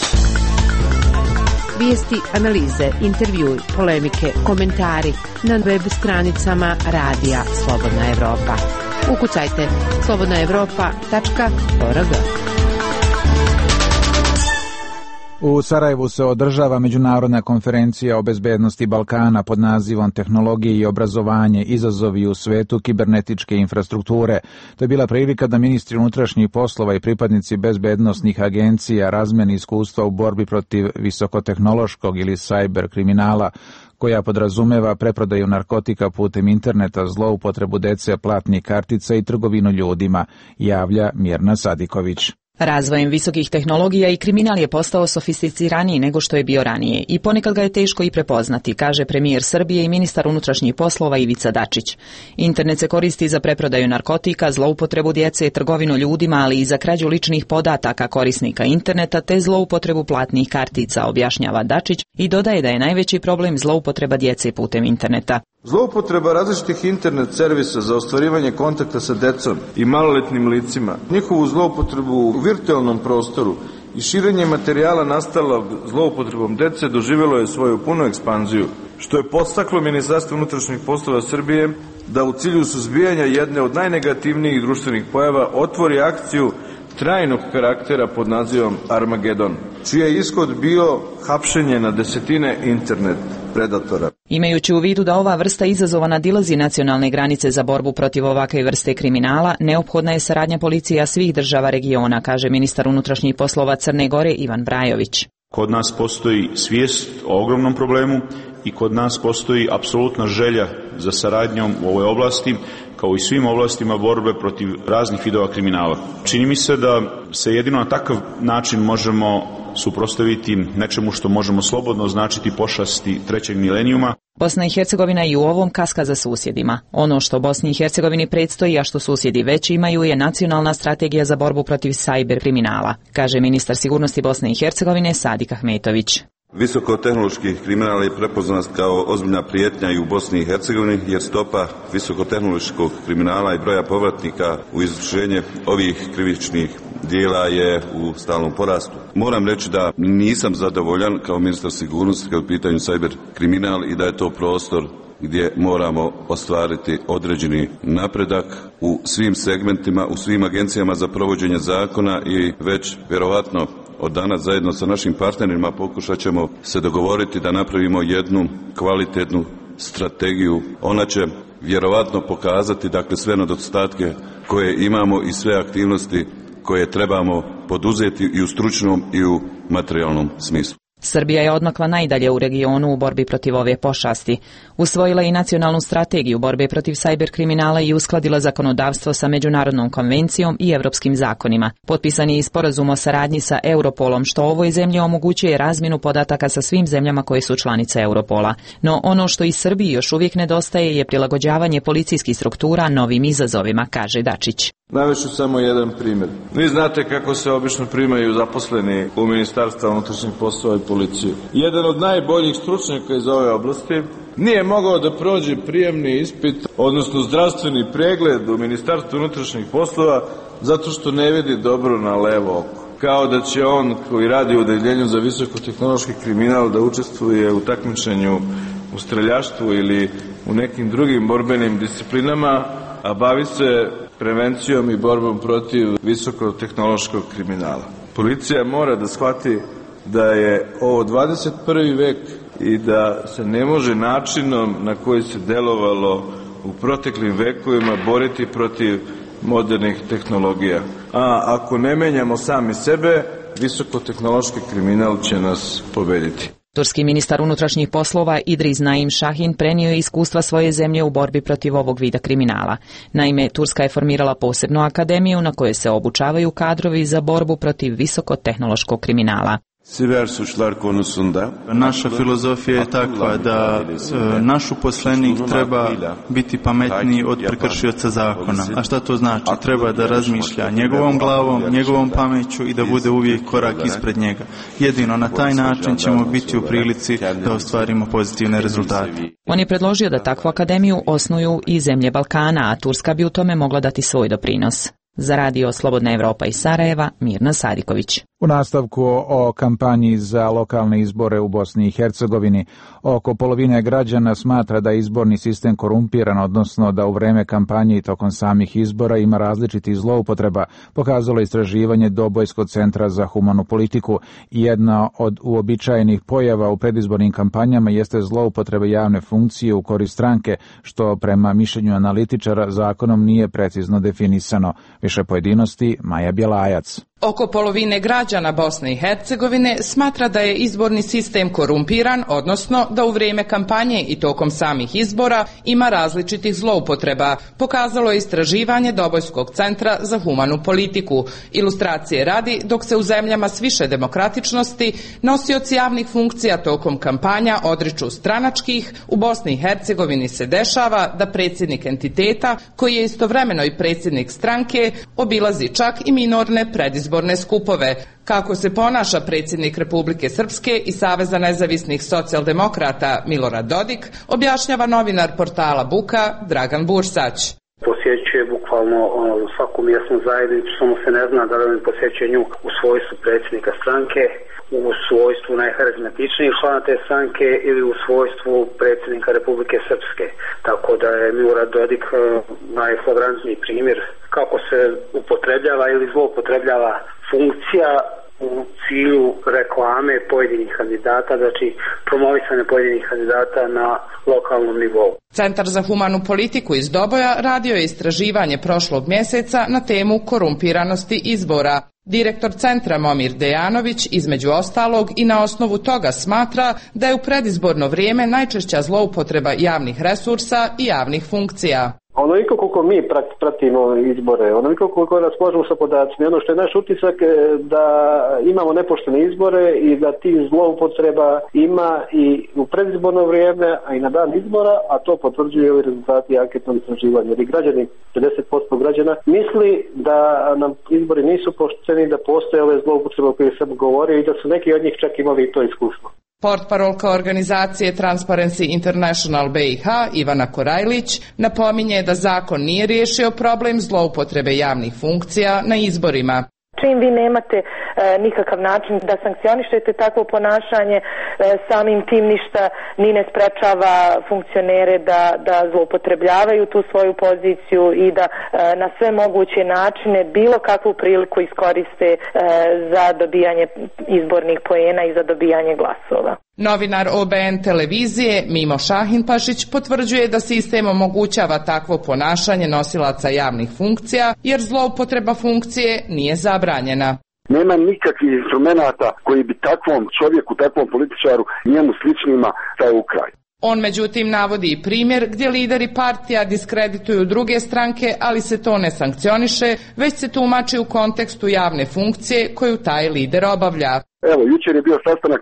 Vijesti, analize, intervjui, polemike, komentari na web stranicama Radija Slobodna Evropa. Ukucajte slobodnaevropa.org. U Sarajevu se održava međunarodna konferencija o bezbednosti Balkana pod nazivom Tehnologije i obrazovanje, izazovi u svetu kibernetičke infrastrukture. To je bila prilika da ministri unutrašnjih poslova i pripadnici bezbednosnih agencija razmjene iskustva u borbi protiv visokotehnološkog ili cyber kriminala, koja podrazumeva preprodaju narkotika putem interneta, zloupotrebu dece, platnih kartica i trgovinu ljudima, javlja Mirna Sadiković. Razvojem visokih tehnologija i kriminal je postao sofisticiraniji nego što je bio ranije i ponekad ga je teško i prepoznati, kaže premijer Srbije i ministar unutrašnjih poslova Ivica Dačić. Internet se koristi za preprodaju narkotika, zloupotrebu djece, trgovinu ljudima, ali i za krađu ličnih podataka korisnika interneta te zloupotrebu platnih kartica, objašnjava Dačić i dodaje da je najveći problem zloupotreba djece putem interneta. Zloupotreba različitih internet servisa za ostvarivanje kontakta sa decom i maloletnim licima, njihovu zloupotrebu u virtualnom prostoru i širenje materijala nastalog zloupotrebom dece doživjelo je svoju punu ekspanziju, što je podstaklo Ministarstvo unutrašnjih poslova Srbije da u cilju suzbijanja jedne od najnegativnijih društvenih pojava otvori akciju trajnog karaktera pod nazivom Armagedon, čiji je ishod bio hapšenje na desetine internet predatora. Imajući u vidu da ova vrsta izazova nadilazi nacionalne granice za borbu protiv ovakve vrste kriminala, neophodna je saradnja policija svih država regiona, kaže ministar unutrašnjih poslova Crne Gore Ivan Brajović. Kod nas postoji svijest o ogromnom problemu i kod nas postoji apsolutna želja za saradnjom u ovoj oblasti, kao i svim oblastima borbe protiv raznih vidova kriminala. Čini mi se da se jedino na takav način možemo suprotstaviti nečemu što možemo slobodno označiti pošasti trećeg milenijuma. Bosna i Hercegovina i u ovom kaska za susjedima. Ono što Bosni i Hercegovini predstoji, a što susjedi već imaju, je nacionalna strategija za borbu protiv sajber kriminala, kaže ministar sigurnosti Bosne i Hercegovine Sadik Ahmetović. Visokotehnološki kriminal je prepoznat kao ozbiljna prijetnja i u Bosni i Hercegovini, jer stopa visokotehnološkog kriminala i broja povratnika u izvršenje ovih krivičnih dijela je u stalnom porastu. Moram reći da nisam zadovoljan kao ministar sigurnosti kad u pitanju cyber kriminal i da je to prostor gdje moramo ostvariti određeni napredak u svim segmentima, u svim agencijama za provođenje zakona i već vjerovatno od danas zajedno sa našim partnerima pokušat ćemo se dogovoriti da napravimo jednu kvalitetnu strategiju. Ona će vjerovatno pokazati sve nedostatke koje imamo i sve aktivnosti koje trebamo poduzeti i u stručnom i u materijalnom smislu. Srbija je odmakla najdalje u regionu u borbi protiv ove pošasti. Usvojila i nacionalnu strategiju borbe protiv sajber kriminala i uskladila zakonodavstvo sa međunarodnom konvencijom i evropskim zakonima. Potpisan je i sporazum o saradnji sa Europolom, što ovoj zemlji omogućuje razmjenu podataka sa svim zemljama koje su članice Europola. No ono što i Srbiji još uvijek nedostaje je prilagođavanje policijskih struktura novim izazovima, kaže Dačić. Navešću samo jedan primjer. Vi znate kako se obično primaju zaposleni u Ministarstvu unutrašnjih poslova i policiju. Jedan od najboljih stručnjaka iz ove oblasti nije mogao da prođe prijemni ispit, odnosno zdravstveni pregled u Ministarstvu unutrašnjih poslova zato što ne vidi dobro na levo oko. Kao da će on, koji radi u odeljenju za visokotehnološki kriminal, da učestvuje u takmičenju u streljaštvu ili u nekim drugim borbenim disciplinama, a bavi se prevencijom i borbom protiv visokotehnološkog kriminala. Policija mora da shvati da je ovo 21. vek i da se ne može načinom na koji se delovalo u proteklim vekovima boriti protiv modernih tehnologija. A ako ne menjamo sami sebe, visokotehnološki kriminal će nas pobediti. Turski ministar unutrašnjih poslova Idris Naim Šahin prenio je iskustva svoje zemlje u borbi protiv ovog vida kriminala. Naime, Turska je formirala posebnu akademiju na kojoj se obučavaju kadrovi za borbu protiv visokotehnološkog kriminala. Siber suçlar konusunda naša filozofija je takva da naš uposlenik treba biti pametniji od prekršioca zakona. A šta to znači? Treba da razmišlja njegovom glavom, njegovom pameću i da bude uvijek korak ispred njega. Jedino na taj način ćemo biti u prilici da ostvarimo pozitivne rezultate. On je predložio da takvu akademiju osnuju i zemlje Balkana, a Turska bi u tome mogla dati svoj doprinos. Za radio Slobodna Evropa iz Sarajeva, Mirna Sadiković. U nastavku o kampanji za lokalne izbore u Bosni i Hercegovini, oko polovine građana smatra da je izborni sistem korumpiran, odnosno da u vreme kampanje i tokom samih izbora ima različitih zloupotreba, pokazalo istraživanje Dobojskog centra za humanu politiku. Jedna od uobičajenih pojava u predizbornim kampanjama jeste zloupotreba javne funkcije u korist stranke, što prema mišljenju analitičara zakonom nije precizno definisano. Više pojedinosti, Maja Bjelajac. Oko polovine građana Bosne i Hercegovine smatra da je izborni sistem korumpiran, odnosno da u vrijeme kampanje i tokom samih izbora ima različitih zloupotreba, pokazalo je istraživanje Dobojskog centra za humanu politiku. Ilustracije radi, dok se u zemljama s više demokratičnosti nosioci javnih funkcija tokom kampanja odriču stranačkih, u Bosni i Hercegovini se dešava da predsjednik entiteta, koji je istovremeno i predsjednik stranke, obilazi čak i minorne predizborne skupove. Kako se ponaša predsjednik Republike Srpske i Saveza nezavisnih socijaldemokrata Milorad Dodik, objašnjava novinar portala Buka Dragan Bursać. Posjećuje bukvalno svaku mjesnu zajednicu, samo se ne zna da li on posjećuje nju u svojstvu predsjednika stranke, u svojstvu najharizmatičnijih člana te stranke ili u svojstvu predsjednika Republike Srpske. Tako da je Milorad Dodik najflagrantniji primjer kako se upotrebljava ili zloupotrebljava funkcija u cilju reklame pojedinih kandidata, znači promovisanje pojedinih kandidata na lokalnom nivou. Centar za humanu politiku iz Doboja radio je istraživanje prošlog mjeseca na temu korumpiranosti izbora. Direktor centra Momir Dejanović između ostalog i na osnovu toga smatra da je u predizborno vrijeme najčešća zloupotreba javnih resursa i javnih funkcija. Onoliko koliko mi pratimo izbore, onoliko koliko raspolažemo sa podacima, ono što je naš utisak da imamo nepoštene izbore i da tih zloupotreba ima i u predizborno vrijeme, a i na dan izbora, a to potvrđuju ovi rezultati anketnog istraživanja. Jer građani, 50% građana, misli da nam izbori nisu pošteni, da postoje ove zloupotrebe o kojih sam govorio i da su neki od njih čak imali to iskustvo. Portparolka organizacije Transparency International BiH Ivana Korajlić napominje da zakon nije riješio problem zloupotrebe javnih funkcija na izborima. Čim vi nemate nikakav način da sankcionišete takvo ponašanje, samim tim ništa ni ne sprečava funkcionere da zloupotrebljavaju tu svoju poziciju i da na sve moguće načine bilo kakvu priliku iskoriste za dobijanje izbornih poena i za dobijanje glasova. Novinar OBN televizije Mimo Šahinpašić potvrđuje da sistem omogućava takvo ponašanje nosilaca javnih funkcija, jer zloupotreba funkcije nije zabranjena. Nema nikakvih instrumenata koji bi takvom čovjeku, takvom političaru, njemu sličnima stao u kraj. On međutim navodi i primjer gdje lideri partija diskredituju druge stranke, ali se to ne sankcioniše, već se tumači u kontekstu javne funkcije koju taj lider obavlja. Evo, jučer je bio sastanak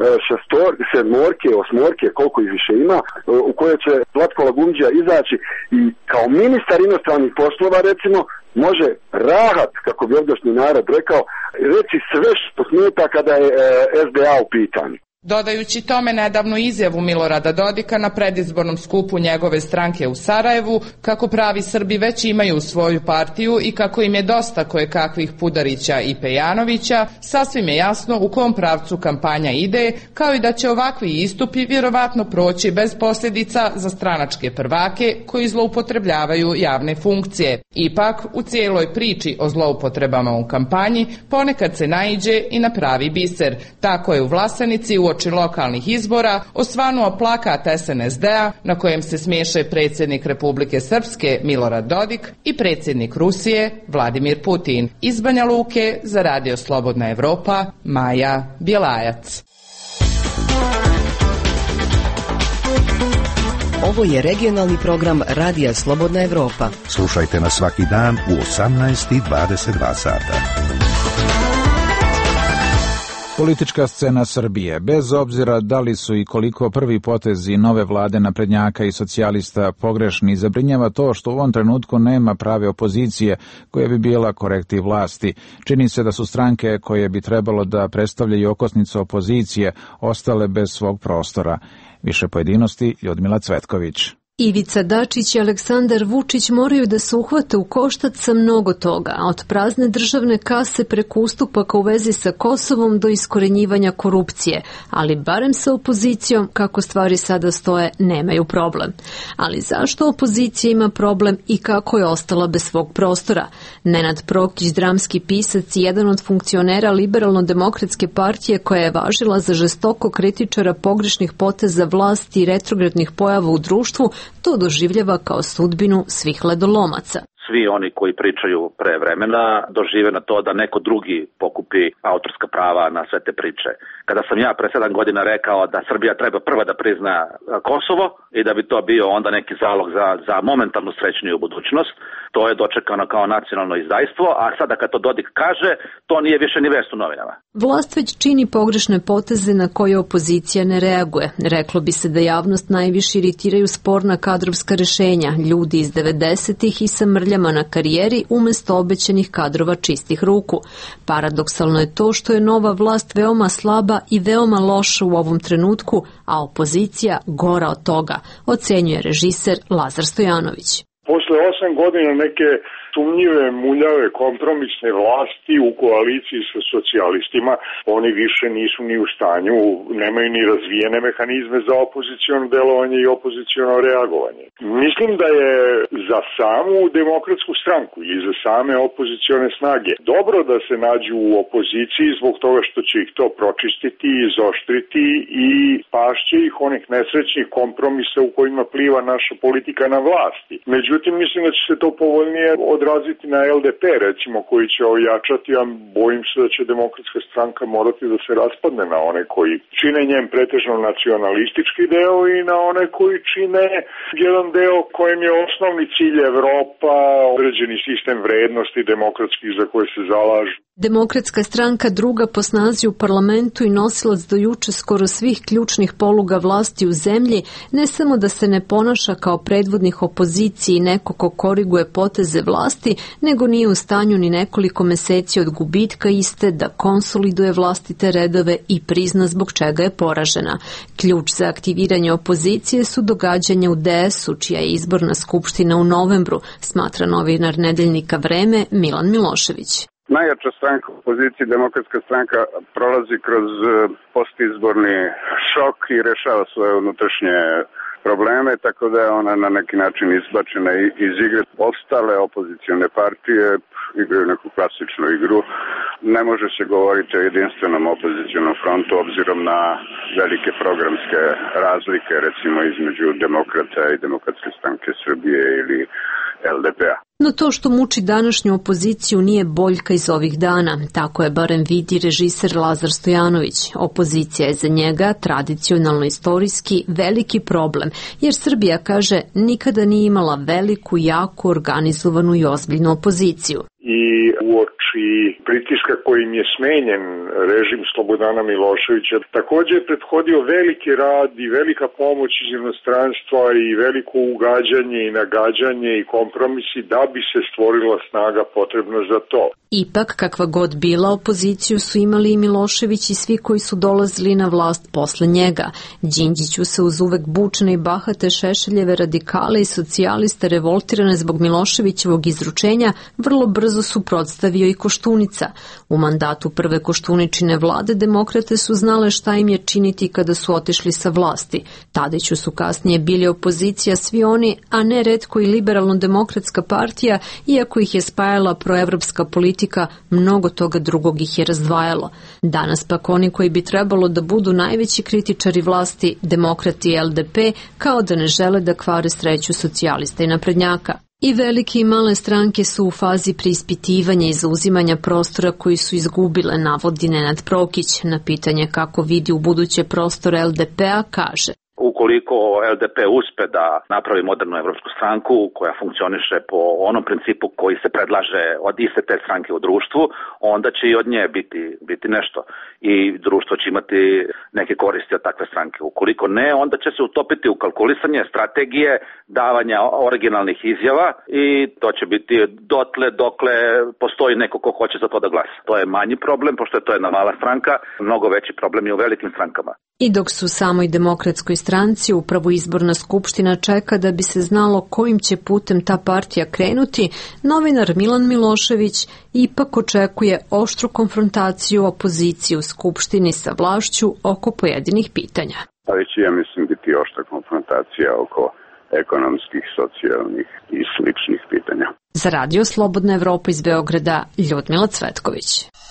sedmorke, osmorke, koliko ih više ima, u kojoj će Zlatko Lagumđija izaći i kao ministar inostranih poslova, recimo, može rahat, kako bi ovdješnji narod rekao, reći sve što smeta kada je SDA u pitanju. Dodajući tome nedavnu izjavu Milorada Dodika na predizbornom skupu njegove stranke u Sarajevu, kako pravi Srbi već imaju svoju partiju i kako im je dosta kojekakvih Pudarića i Pejanovića, sasvim je jasno u kom pravcu kampanja ide, kao i da će ovakvi istupi vjerovatno proći bez posljedica za stranačke prvake koji zloupotrebljavaju javne funkcije. Ipak, u cijeloj priči o zloupotrebama u kampanji ponekad se naiđe i na pravi biser. Tako je u Vlasenici uoči lokalnih izbora osvanuo plakat SNSD-a na kojem se smiješe predsjednik Republike Srpske Milorad Dodik i predsjednik Rusije Vladimir Putin. Iz Banja Luke za Radio Slobodna Evropa, Maja Bjelajac. Ovo je regionalni program Radija Slobodna Evropa. Slušajte nas svaki dan u 18:22 sata. Politička scena Srbije, bez obzira da li su i koliko prvi potezi nove vlade naprednjaka i socijalista pogrešni, zabrinjava to što u ovom trenutku nema prave opozicije koja bi bila korektiv vlasti. Čini se da su stranke koje bi trebalo da predstavljaju okosnicu opozicije ostale bez svog prostora. Više pojedinosti, Ljudmila Cvetković. Ivica Dačić i Aleksandar Vučić moraju da se uhvate u koštac sa mnogo toga, od prazne državne kase preko ustupaka u vezi sa Kosovom do iskorenjivanja korupcije, ali barem sa opozicijom, kako stvari sada stoje, nemaju problem. Ali zašto opozicija ima problem i kako je ostala bez svog prostora? Nenad Prokić, dramski pisac i jedan od funkcionera Liberalno-demokratske partije koja je važila za žestoko kritičara pogrešnih poteza vlasti i retrogradnih pojava u društvu, to doživljava kao sudbinu svih ledolomaca. Svi oni koji pričaju pre vremena dožive na to da neko drugi pokupi autorska prava na sve te priče. Kada sam ja pre 7 godina rekao da Srbija treba prva da prizna Kosovo i da bi to bio onda neki zalog za momentalnu srećniju budućnost, to je dočekano kao nacionalno izdajstvo, a sada kad to Dodik kaže, to nije više ni vest u novinama. Vlast već čini pogrešne poteze na koje opozicija ne reaguje. Reklo bi se da javnost najviše iritiraju sporna kadrovska rešenja, ljudi iz 90-ih i sa mrljama na karijeri umesto obećanih kadrova čistih ruku. Paradoksalno je to što je nova vlast veoma slaba i veoma loša u ovom trenutku, a opozicija gora od toga, ocenjuje režiser Lazar Stojanović. Posle 8 godina neke sumnjive, muljave, kompromisne vlasti u koaliciji sa socijalistima, oni više nisu ni u stanju, nemaju ni razvijene mehanizme za opoziciono delovanje i opoziciono reagovanje. Mislim da je za samu demokratsku stranku ili za same opozicione snage dobro da se nađu u opoziciji zbog toga što će ih to pročistiti, izoštriti i pašće ih onih nesrećnih kompromisa u kojima pliva naša politika na vlasti. Međutim, mislim da će se to povoljnije odraziti na LDP, recimo, koji će ojačati, a bojim se da će Demokratska stranka morati da se raspadne na one koji čine njen pretežno nacionalistički deo i na one koji čine jedan deo kojem je osnovni cilj Evropa, određeni sistem vrednosti demokratskih za koje se zalažu. Demokratska stranka druga po snazi u parlamentu i nosilac do juče skoro svih ključnih poluga vlasti u zemlji, ne samo da se ne ponaša kao predvodnik opozicije i neko ko koriguje poteze vlasti, nego nije u stanju ni nekoliko meseci od gubitka iste da konsoliduje vlastite redove i prizna zbog čega je poražena. Ključ za aktiviranje opozicije su događanja u DS-u, čija je izborna skupština u novembru, smatra novinar nedeljnika Vreme Milan Milošević. Najjača stranka u opoziciji, Demokratska stranka, prolazi kroz postizborni šok i rešava svoje unutrašnje probleme, tako da je ona na neki način izbačena iz igre. Ostale opozicione partije igraju neku klasičnu igru. Ne može se govoriti o jedinstvenom opozicionom frontu obzirom na velike programske razlike, recimo između Demokrata i Demokratske stranke Srbije ili LDP-a. No to što muči današnju opoziciju nije boljka iz ovih dana, tako je barem vidi režiser Lazar Stojanović. Opozicija je za njega tradicionalno istorijski veliki problem, jer Srbija, kaže, nikada nije imala veliku, jaku, organizovanu i ozbiljnu opoziciju. I uoči pritiska kojim je smenjen režim Slobodana Miloševića, također je prethodio veliki rad i velika pomoć iz inostranstva i veliko ugađanje i nagađanje i kompromisi da bi se stvorila snaga potrebna za to. Ipak, kakva god bila, opoziciju su imali i Milošević i svi koji su dolazili na vlast posle njega. Đinđiću se uz uvek bučne i bahate Šešeljeve radikale i socijaliste revoltirane zbog Miloševićevog izručenja vrlo brzo suprotstavio i Koštunica. U mandatu prve Koštuničine vlade demokrate su znale šta im je činiti kada su otišli sa vlasti. Tadiću su kasnije bili opozicija svi oni, a ne retko i liberalno-demokratska partija, iako ih je spajala proevropska politika, mnogo toga drugog ih je razdvajalo. Danas pak oni koji bi trebalo da budu najveći kritičari vlasti, demokrati i LDP, kao da ne žele da kvare sreću socijalista i naprednjaka. I velike i male stranke su u fazi preispitivanja i zauzimanja prostora koji su izgubile, navodi Nenad Prokić. Na pitanje kako vidi u buduće prostore LDP-a kaže: Ukoliko LDP uspe da napravi modernu evropsku stranku koja funkcioniše po onom principu koji se predlaže od iste te stranke u društvu, onda će i od nje biti nešto. I društvo će imati neke koristi od takve stranke. Ukoliko ne, onda će se utopiti u kalkulisanje strategije davanja originalnih izjava i to će biti dotle dokle postoji neko ko hoće za to da glasa. To je manji problem, pošto je to jedna mala stranka, mnogo veći problem je u velikim strankama. I dok su samoj Demokratskoj stranci upravo izborna skupština čeka da bi se znalo kojim će putem ta partija krenuti, novinar Milan Milošević ipak očekuje oštru konfrontaciju opozicije u skupštini sa vlašću oko pojedinih pitanja. Ali će, ja mislim, biti oštra konfrontacija oko ekonomskih, socijalnih i sličnih pitanja. Za Radio Slobodna Evropa iz Beograda, Ljudmila Cvetković.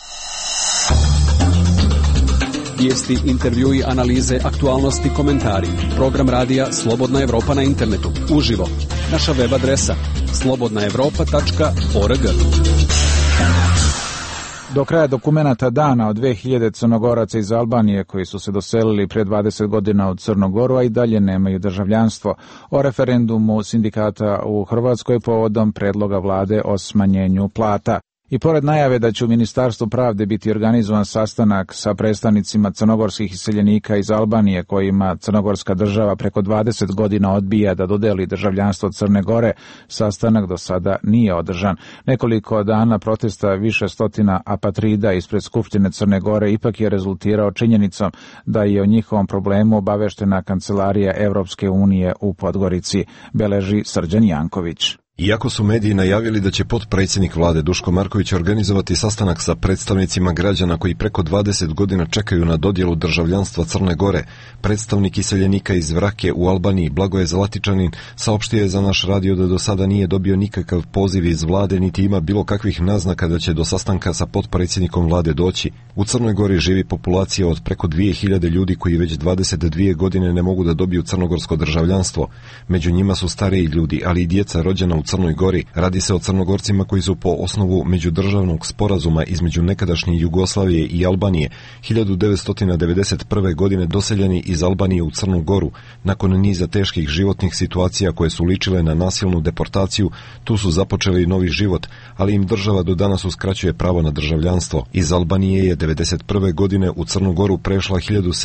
Vijesti, intervjui, analize, aktualnosti, komentari. Program radija Slobodna Evropa na internetu. Uživo. Naša web adresa slobodnaevropa.org. Do kraja dokumenata dana od 2000 Crnogoraca iz Albanije koji su se doselili prije 20 godina od Crnogoru, a i dalje nemaju državljanstvo. O referendumu sindikata u Hrvatskoj povodom predloga vlade o smanjenju plata. I pored najave da će u Ministarstvu pravde biti organizovan sastanak sa predstavnicima crnogorskih iseljenika iz Albanije kojima crnogorska država preko 20 godina odbija da dodeli državljanstvo Crne Gore, sastanak do sada nije održan. Nekoliko dana protesta više stotina apatrida ispred Skupštine Crne Gore ipak je rezultirao činjenicom da je o njihovom problemu obaveštena Kancelarija Evropske unije u Podgorici, beleži Srđan Janković. Iako su mediji najavili da će potpredsjednik vlade Duško Marković organizovati sastanak sa predstavnicima građana koji preko 20 godina čekaju na dodjelu državljanstva Crne Gore, predstavnik iseljenika iz Vrake u Albaniji Blagoje Zlatičanin saopštio je za naš radio da do sada nije dobio nikakav poziv iz vlade niti ima bilo kakvih naznaka da će do sastanka sa potpredsjednikom vlade doći. U Crnoj Gori živi populacija od preko 2000 ljudi koji već 22 godine ne mogu da dobiju crnogorsko državljanstvo. Među njima su stariji ljudi, ali i djeca rođena u Crnoj Gori. Radi se o Crnogorcima koji su po osnovu međudržavnog sporazuma između nekadašnje Jugoslavije i Albanije 1991. godine doseljeni iz Albanije u Crnu Goru. Nakon niza teških životnih situacija koje su ličile na nasilnu deportaciju, tu su započeli novi život, ali im država do danas uskraćuje pravo na državljanstvo. Iz Albanije je 1991. godine u Crnu Goru prešla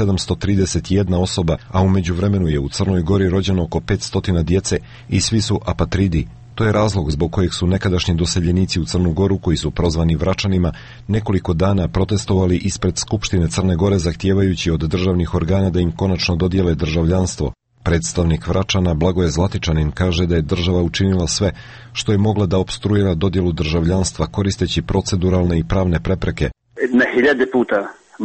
1731 osoba, a u međuvremenu je u Crnoj Gori rođeno oko 500 djece i svi su apatridi. To je razlog zbog kojeg su nekadašnji doseljenici u Crnu Goru, koji su prozvani Vračanima, nekoliko dana protestovali ispred Skupštine Crne Gore zahtijevajući od državnih organa da im konačno dodijele državljanstvo. Predstavnik Vračana Blagoje Zlatičanin kaže da je država učinila sve što je mogla da opstruira dodjelu državljanstva koristeći proceduralne i pravne prepreke. Na hiljade puta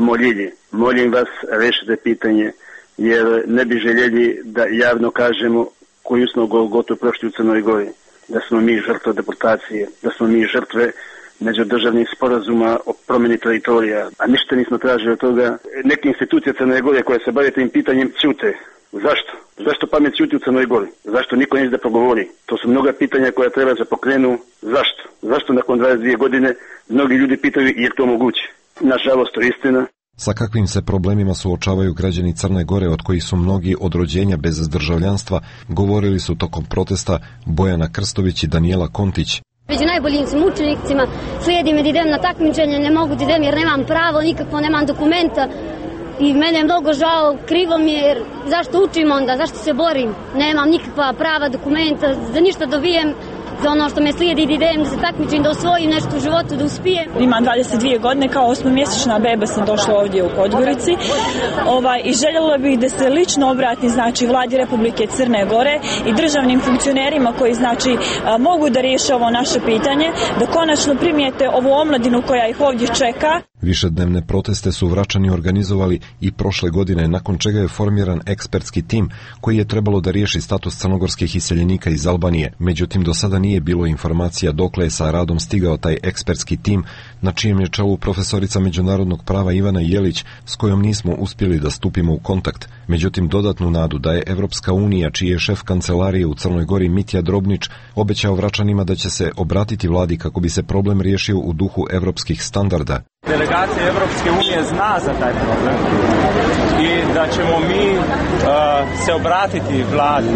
molim vas, rešite pitanje, jer ne bi željeli da javno kažemo koju smo golgotu prošli u Crnoj Gori, da smo mi žrtve deportacije, da smo mi žrtve međudržavnih sporazuma o promjeni teritorija, a ništa nismo tražili od toga. Neke institucije Crne Gore koje se bave tim pitanjem ćute. Zašto? Zašto pamet ćuti u Crnoj Gori? Zašto niko neće da progovori? To su mnoga pitanja koja treba da se pokrenu. Zašto? Zašto nakon 22 godine mnogi ljudi pitaju je to moguće? Nažalost, to je istina. Sa kakvim se problemima suočavaju građani Crne Gore, od kojih su mnogi od rođenja bez državljanstva, govorili su tokom protesta Bojana Krstović i Danijela Kontić. Među najboljim sam učenicima, slijedim da idem na takmičenje, ne mogu da idem jer nemam pravo, nikakvo nemam dokumenta i mene je mnogo žao, krivo mi je jer zašto učim onda, zašto se borim, nemam nikakva prava dokumenta, za ništa dobijem. Za ono što me slijedi da idem, da se takmičim, da osvojim nešto u životu, da uspijem. Imam 22 godine, kao 8-mjesečna beba sam došla ovdje u Podgorici i željela bih da se lično obratim Vladi Republike Crne Gore i državnim funkcionerima koji mogu da riješe ovo naše pitanje, da konačno primijete ovu omladinu koja ih ovdje čeka. Višednevne proteste su Vračani organizovali i prošle godine, nakon čega je formiran ekspertski tim koji je trebalo da riješi status crnogorskih iseljenika iz Albanije. Međutim, do sada nije bilo informacija dokle je sa radom stigao taj ekspertski tim, na čijem je čelu profesorica međunarodnog prava Ivana Jelić, s kojom nismo uspjeli da stupimo u kontakt. Međutim, dodatnu nadu daje Evropska unija, čiji je šef kancelarije u Crnoj Gori Mitja Drobnić obećao Vračanima da će se obratiti vladi kako bi se problem riješio u duhu evropskih standarda. Delegacija Evropske unije zna za taj problem i da ćemo mi se obratiti vladi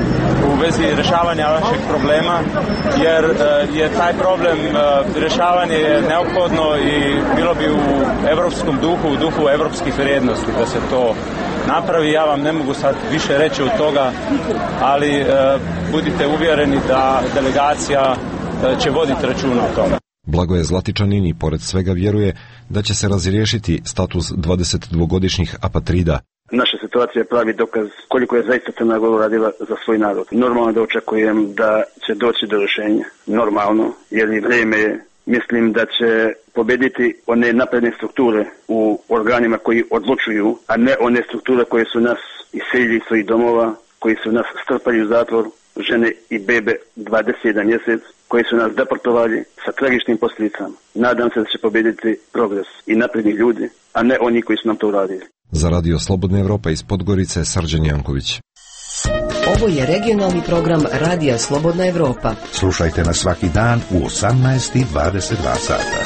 u vezi rješavanja vašeg problema, jer je taj problem rješavanje je neophodno i bilo bi u evropskom duhu, u duhu evropskih vrijednosti da se to napravi. Ja vam ne mogu sad više reći od toga, ali budite uvjereni da delegacija će voditi računa o tome. Blagoje Zlatičanin i pored svega vjeruje da će se razriješiti status 22-godišnjih apatrida. Naša situacija pravi dokaz koliko je zaista Crna Gora radila za svoj narod. Normalno da očekujem da će doći do rješenja. Normalno, jer i vrijeme je. Mislim da će pobediti one napredne strukture u organima koji odlučuju, a ne one strukture koje su nas iselili iz svojih domova, koji su nas strpali u zatvor, žene i bebe 21 mjesec, koji su nas deportovali sa tragičnim posljedicama. Nadam se da će pobediti progres i napredni ljudi, a ne oni koji su nam to uradili. Za Radio Slobodna Evropa iz Podgorice, Srđan Janković. Ovo je regionalni program Radija Slobodna Evropa. Slušajte nas svaki dan u 18:22 sata.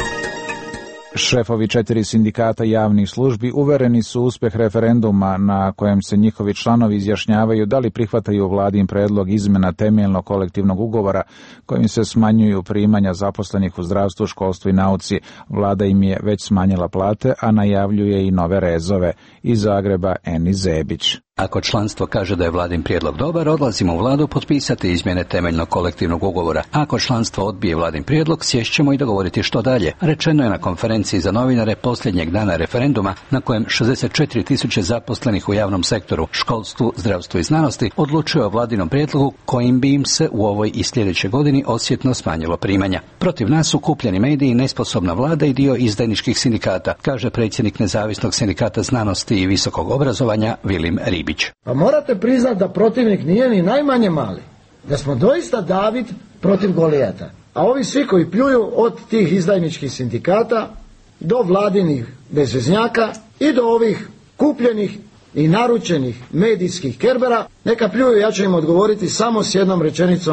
Šefovi 4 sindikata javnih službi uvereni su uspjeh referenduma na kojem se njihovi članovi izjašnjavaju da li prihvataju vladin predlog izmjena temeljnog kolektivnog ugovora kojim se smanjuju primanja zaposlenih u zdravstvu, školstvu i nauci. Vlada im je već smanjila plate, a najavljuje i nove rezove. Iz Zagreba Eni Zebić. Ako članstvo kaže da je vladin prijedlog dobar, odlazimo u vladu potpisati izmjene temeljnog kolektivnog ugovora. Ako članstvo odbije vladin prijedlog, sješćemo i dogovoriti što dalje. Rečeno je na konferenciji za novinare posljednjeg dana referenduma na kojem 64.000 zaposlenih u javnom sektoru, školstvu, zdravstvu i znanosti odlučuje o vladinom prijedlogu kojim bi im se u ovoj i sljedećoj godini osjetno smanjilo primanja. Protiv nas su kupljeni mediji, nesposobna vlada i dio izdajničkih sindikata, kaže predsjednik Nezavisnog sindikata znanosti i visokog obrazovanja Vilim Ribić. Pa morate priznati da protivnik nije ni najmanje mali. Da smo doista David protiv Golijata. A ovi svi koji pljuju od tih izdajničkih sindikata do vladinih bezveznjaka i do ovih kupljenih i naručenih medijskih kerbera, neka pljuju, ja ću im odgovoriti samo s jednom rečenicom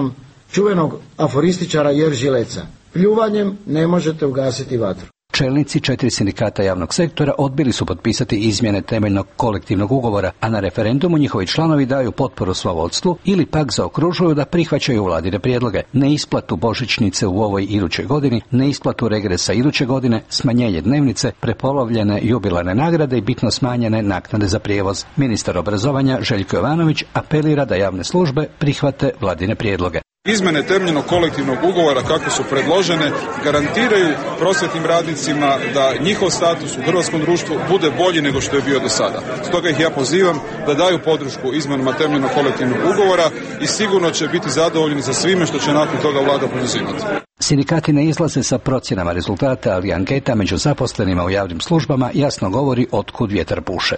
čuvenog aforističara Jerži Leca. Pljuvanjem ne možete ugasiti vatru. Čelnici 4 sindikata javnog sektora odbili su potpisati izmjene temeljnog kolektivnog ugovora, a na referendumu njihovi članovi daju potporu slovodstvu ili pak zaokružuju da prihvaćaju vladine prijedloge, neisplatu božićnice u ovoj idućoj godini, neisplatu regresa iduće godine, smanjenje dnevnice, prepolovljene jubilarne nagrade i bitno smanjene naknade za prijevoz. Ministar obrazovanja Željko Jovanović apelira da javne službe prihvate vladine prijedloge. Izmjene temeljnog kolektivnog ugovora kako su predložene garantiraju prosvjetnim radnicima da njihov status u hrvatskom društvu bude bolji nego što je bio do sada. Stoga ih ja pozivam da daju podršku izmjenama temeljnog kolektivnog ugovora i sigurno će biti zadovoljni za svime što će nakon toga vlada poduzimati. Sindikati ne izlaze sa procjenama rezultata, ali anketa među zaposlenima u javnim službama jasno govori otkud vjetar puše.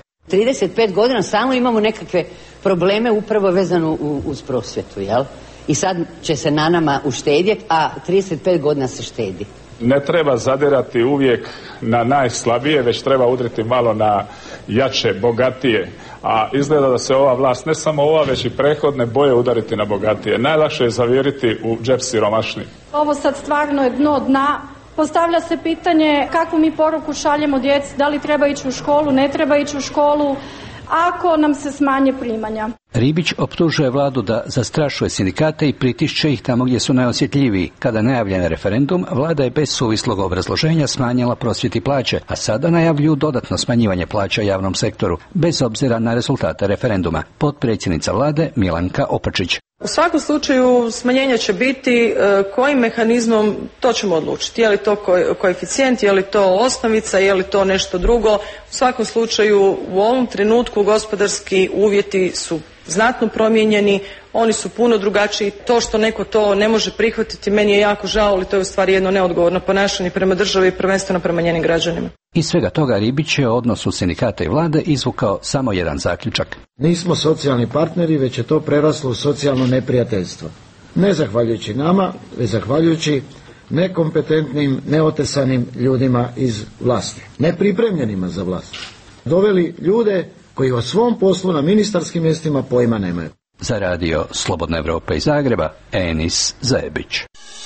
35 godina stalno imamo nekakve probleme upravo vezano uz prosvjetu, jel? I sad će se na nama uštedjeti, a 35 godina se štedi. Ne treba zadirati uvijek na najslabije, već treba udriti malo na jače, bogatije. A izgleda da se ova vlast, ne samo ova, već i prethodne, boje udariti na bogatije. Najlakše je zavjeriti u džep siromašni. Ovo sad stvarno je dno dna. Postavlja se pitanje kakvu mi poruku šaljemo djeci, da li treba ići u školu, ne treba ići u školu, ako nam se smanje primanja. Ribić optužuje vladu da zastrašuje sindikate i pritišće ih tamo gdje su najosjetljiviji. Kada najavljen referendum, vlada je bez suvislog obrazloženja smanjila prosvjeti plaće, a sada najavljuju dodatno smanjivanje plaća javnom sektoru, bez obzira na rezultate referenduma. Potpredsjednica vlade Milanka Opačić. U svakom slučaju smanjenje će biti, kojim mehanizmom to ćemo odlučiti. Je li to koeficijent, je li to osnovica, je li to nešto drugo. U svakom slučaju u ovom trenutku gospodarski uvjeti su znatno promijenjeni, oni su puno drugačiji. To što neko to ne može prihvatiti, meni je jako žao, ali to je u stvari jedno neodgovorno ponašanje prema državi i prvenstveno prema njenim građanima. Iz svega toga Ribić je o odnosu sindikata i vlade izvukao samo jedan zaključak. Nismo socijalni partneri, već je to preraslo u socijalno neprijateljstvo. Ne zahvaljujući nama, već zahvaljujući nekompetentnim, neotesanim ljudima iz vlasti, nepripremljenima za vlast. Doveli ljude koji o svom poslu na ministarskim mjestima pojma nemaju. Za radio Slobodna Evropa iz Zagreba, Enis Zajebić.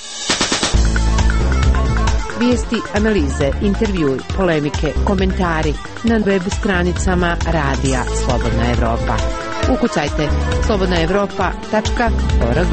Vijesti, analize, intervjui, polemike, komentari na web stranicama radija Slobodna Evropa. Ukucajte slobodnaevropa.org.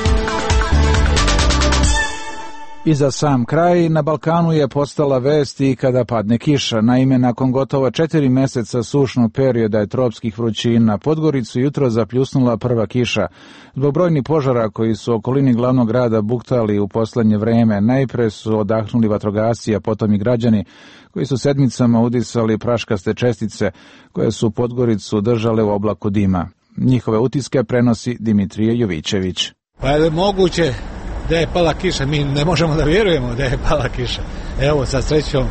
I za sam kraj, na Balkanu je postala vest i kada padne kiša. Naime, nakon gotovo 4 mjeseca sušnog perioda je tropskih vrućina na Podgoricu jutro zapljusnula prva kiša. Zbog brojnih požara koji su u okolini glavnog grada buktali u posljednje vreme, najpre su odahnuli vatrogasci, a potom i građani koji su sedmicama udisali praškaste čestice koje su Podgoricu držale u oblaku dima. Njihove utiske prenosi Dimitrije Jovićević. Pa je li moguće da je pala kiša? Mi ne možemo da vjerujemo da je pala kiša. Evo, sa srećom,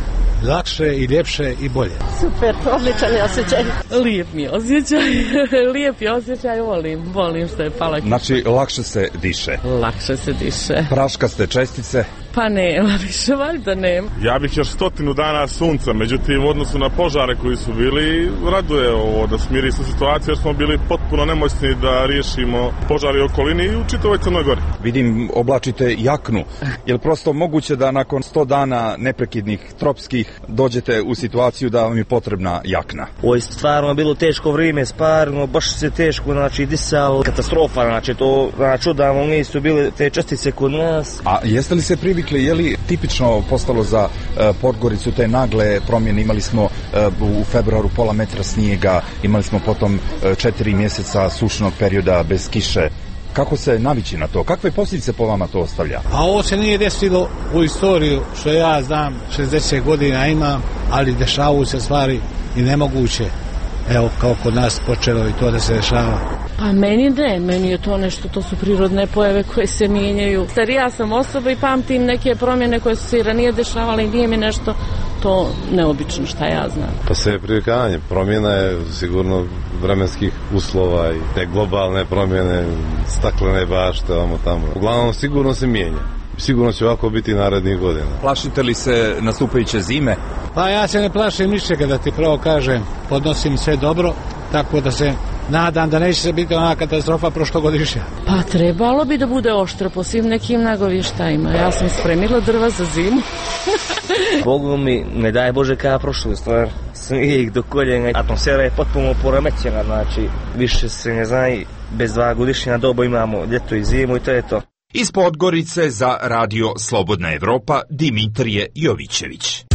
lakše i ljepše i bolje. Super, odličan je osjećaj. Lijep mi osjećaj, lijep je osjećaj, volim što je pala kiša. Znači, lakše se diše. Lakše se diše. Praškaste čestice. Pa nema više, valjda nema. Ja bih još 100 dana sunca, međutim u odnosu na požare koji su bili, raduje ovo da smiri se situacija jer smo bili potpuno nemoćni da riješimo požari u okolini i u čitavoj Crnoj Gori. Vidim, oblačite jaknu. Je li prosto moguće da nakon 100 dana neprekidnih tropskih dođete u situaciju da vam je potrebna jakna? Ovo je stvarno bilo teško vrijeme, stvarno, baš se teško, disalo, katastrofa, to, čudamo, nisu bile te čestice kod nas. A jeste li se privikli? Je li tipično postalo za Podgoricu te nagle promjene? Imali smo u februaru pola metra snijega, imali smo potom 4 mjeseca sušnog perioda bez kiše. Kako se navići na to? Kakve posljedice po vama to ostavlja? A ovo se nije desilo u istoriju, što ja znam, 60 godina imam, ali dešavaju se stvari i nemoguće. Evo, kao kod nas počelo i to da se dešava. Pa meni je to nešto, to su prirodne pojave koje se mijenjaju. Starija sam osoba i pamtim neke promjene koje su se i ranije dešavale i nije mi nešto to neobično, šta ja znam. Pa se privikavanje, promjena je sigurno vremenskih uslova i te globalne promjene, staklene bašte, tamo. Uglavnom sigurno se mijenja. Sigurno će ovako biti narednih godina. Plašite li se nastupajuće zime? Pa ja se ne plašim ničega, da ti pravo kažem. Podnosim sve dobro, tako da se nadam da neće se biti ona katastrofa prošlogodišnja. Pa trebalo bi da bude oštro po svim nekim nagovještajima. Ja sam spremila drva za zimu. Bogu mi, ne daj Bože kada prošlo stvar. Snijeg do koljena, atmosfera je potpuno poremećena, znači više se ne zna, bez 2 godišnja doba imamo ljeto i zimu i to je to. Iz Podgorice za Radio Slobodna Evropa Dimitrije Jovićević.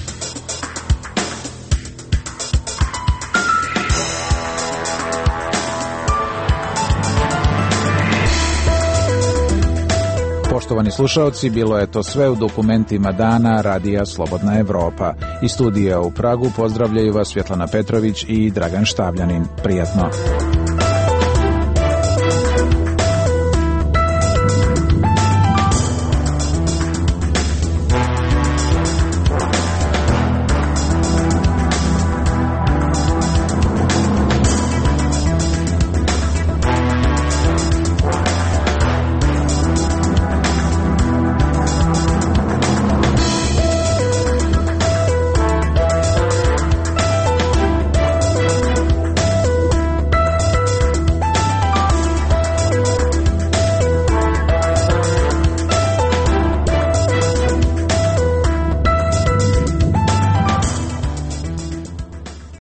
Poštovani slušaoci, bilo je to sve u dokumentima dana Radija Slobodna Evropa. Iz studija u Pragu pozdravljaju vas Svjetlana Petrović i Dragan Štavljanin. Prijatno.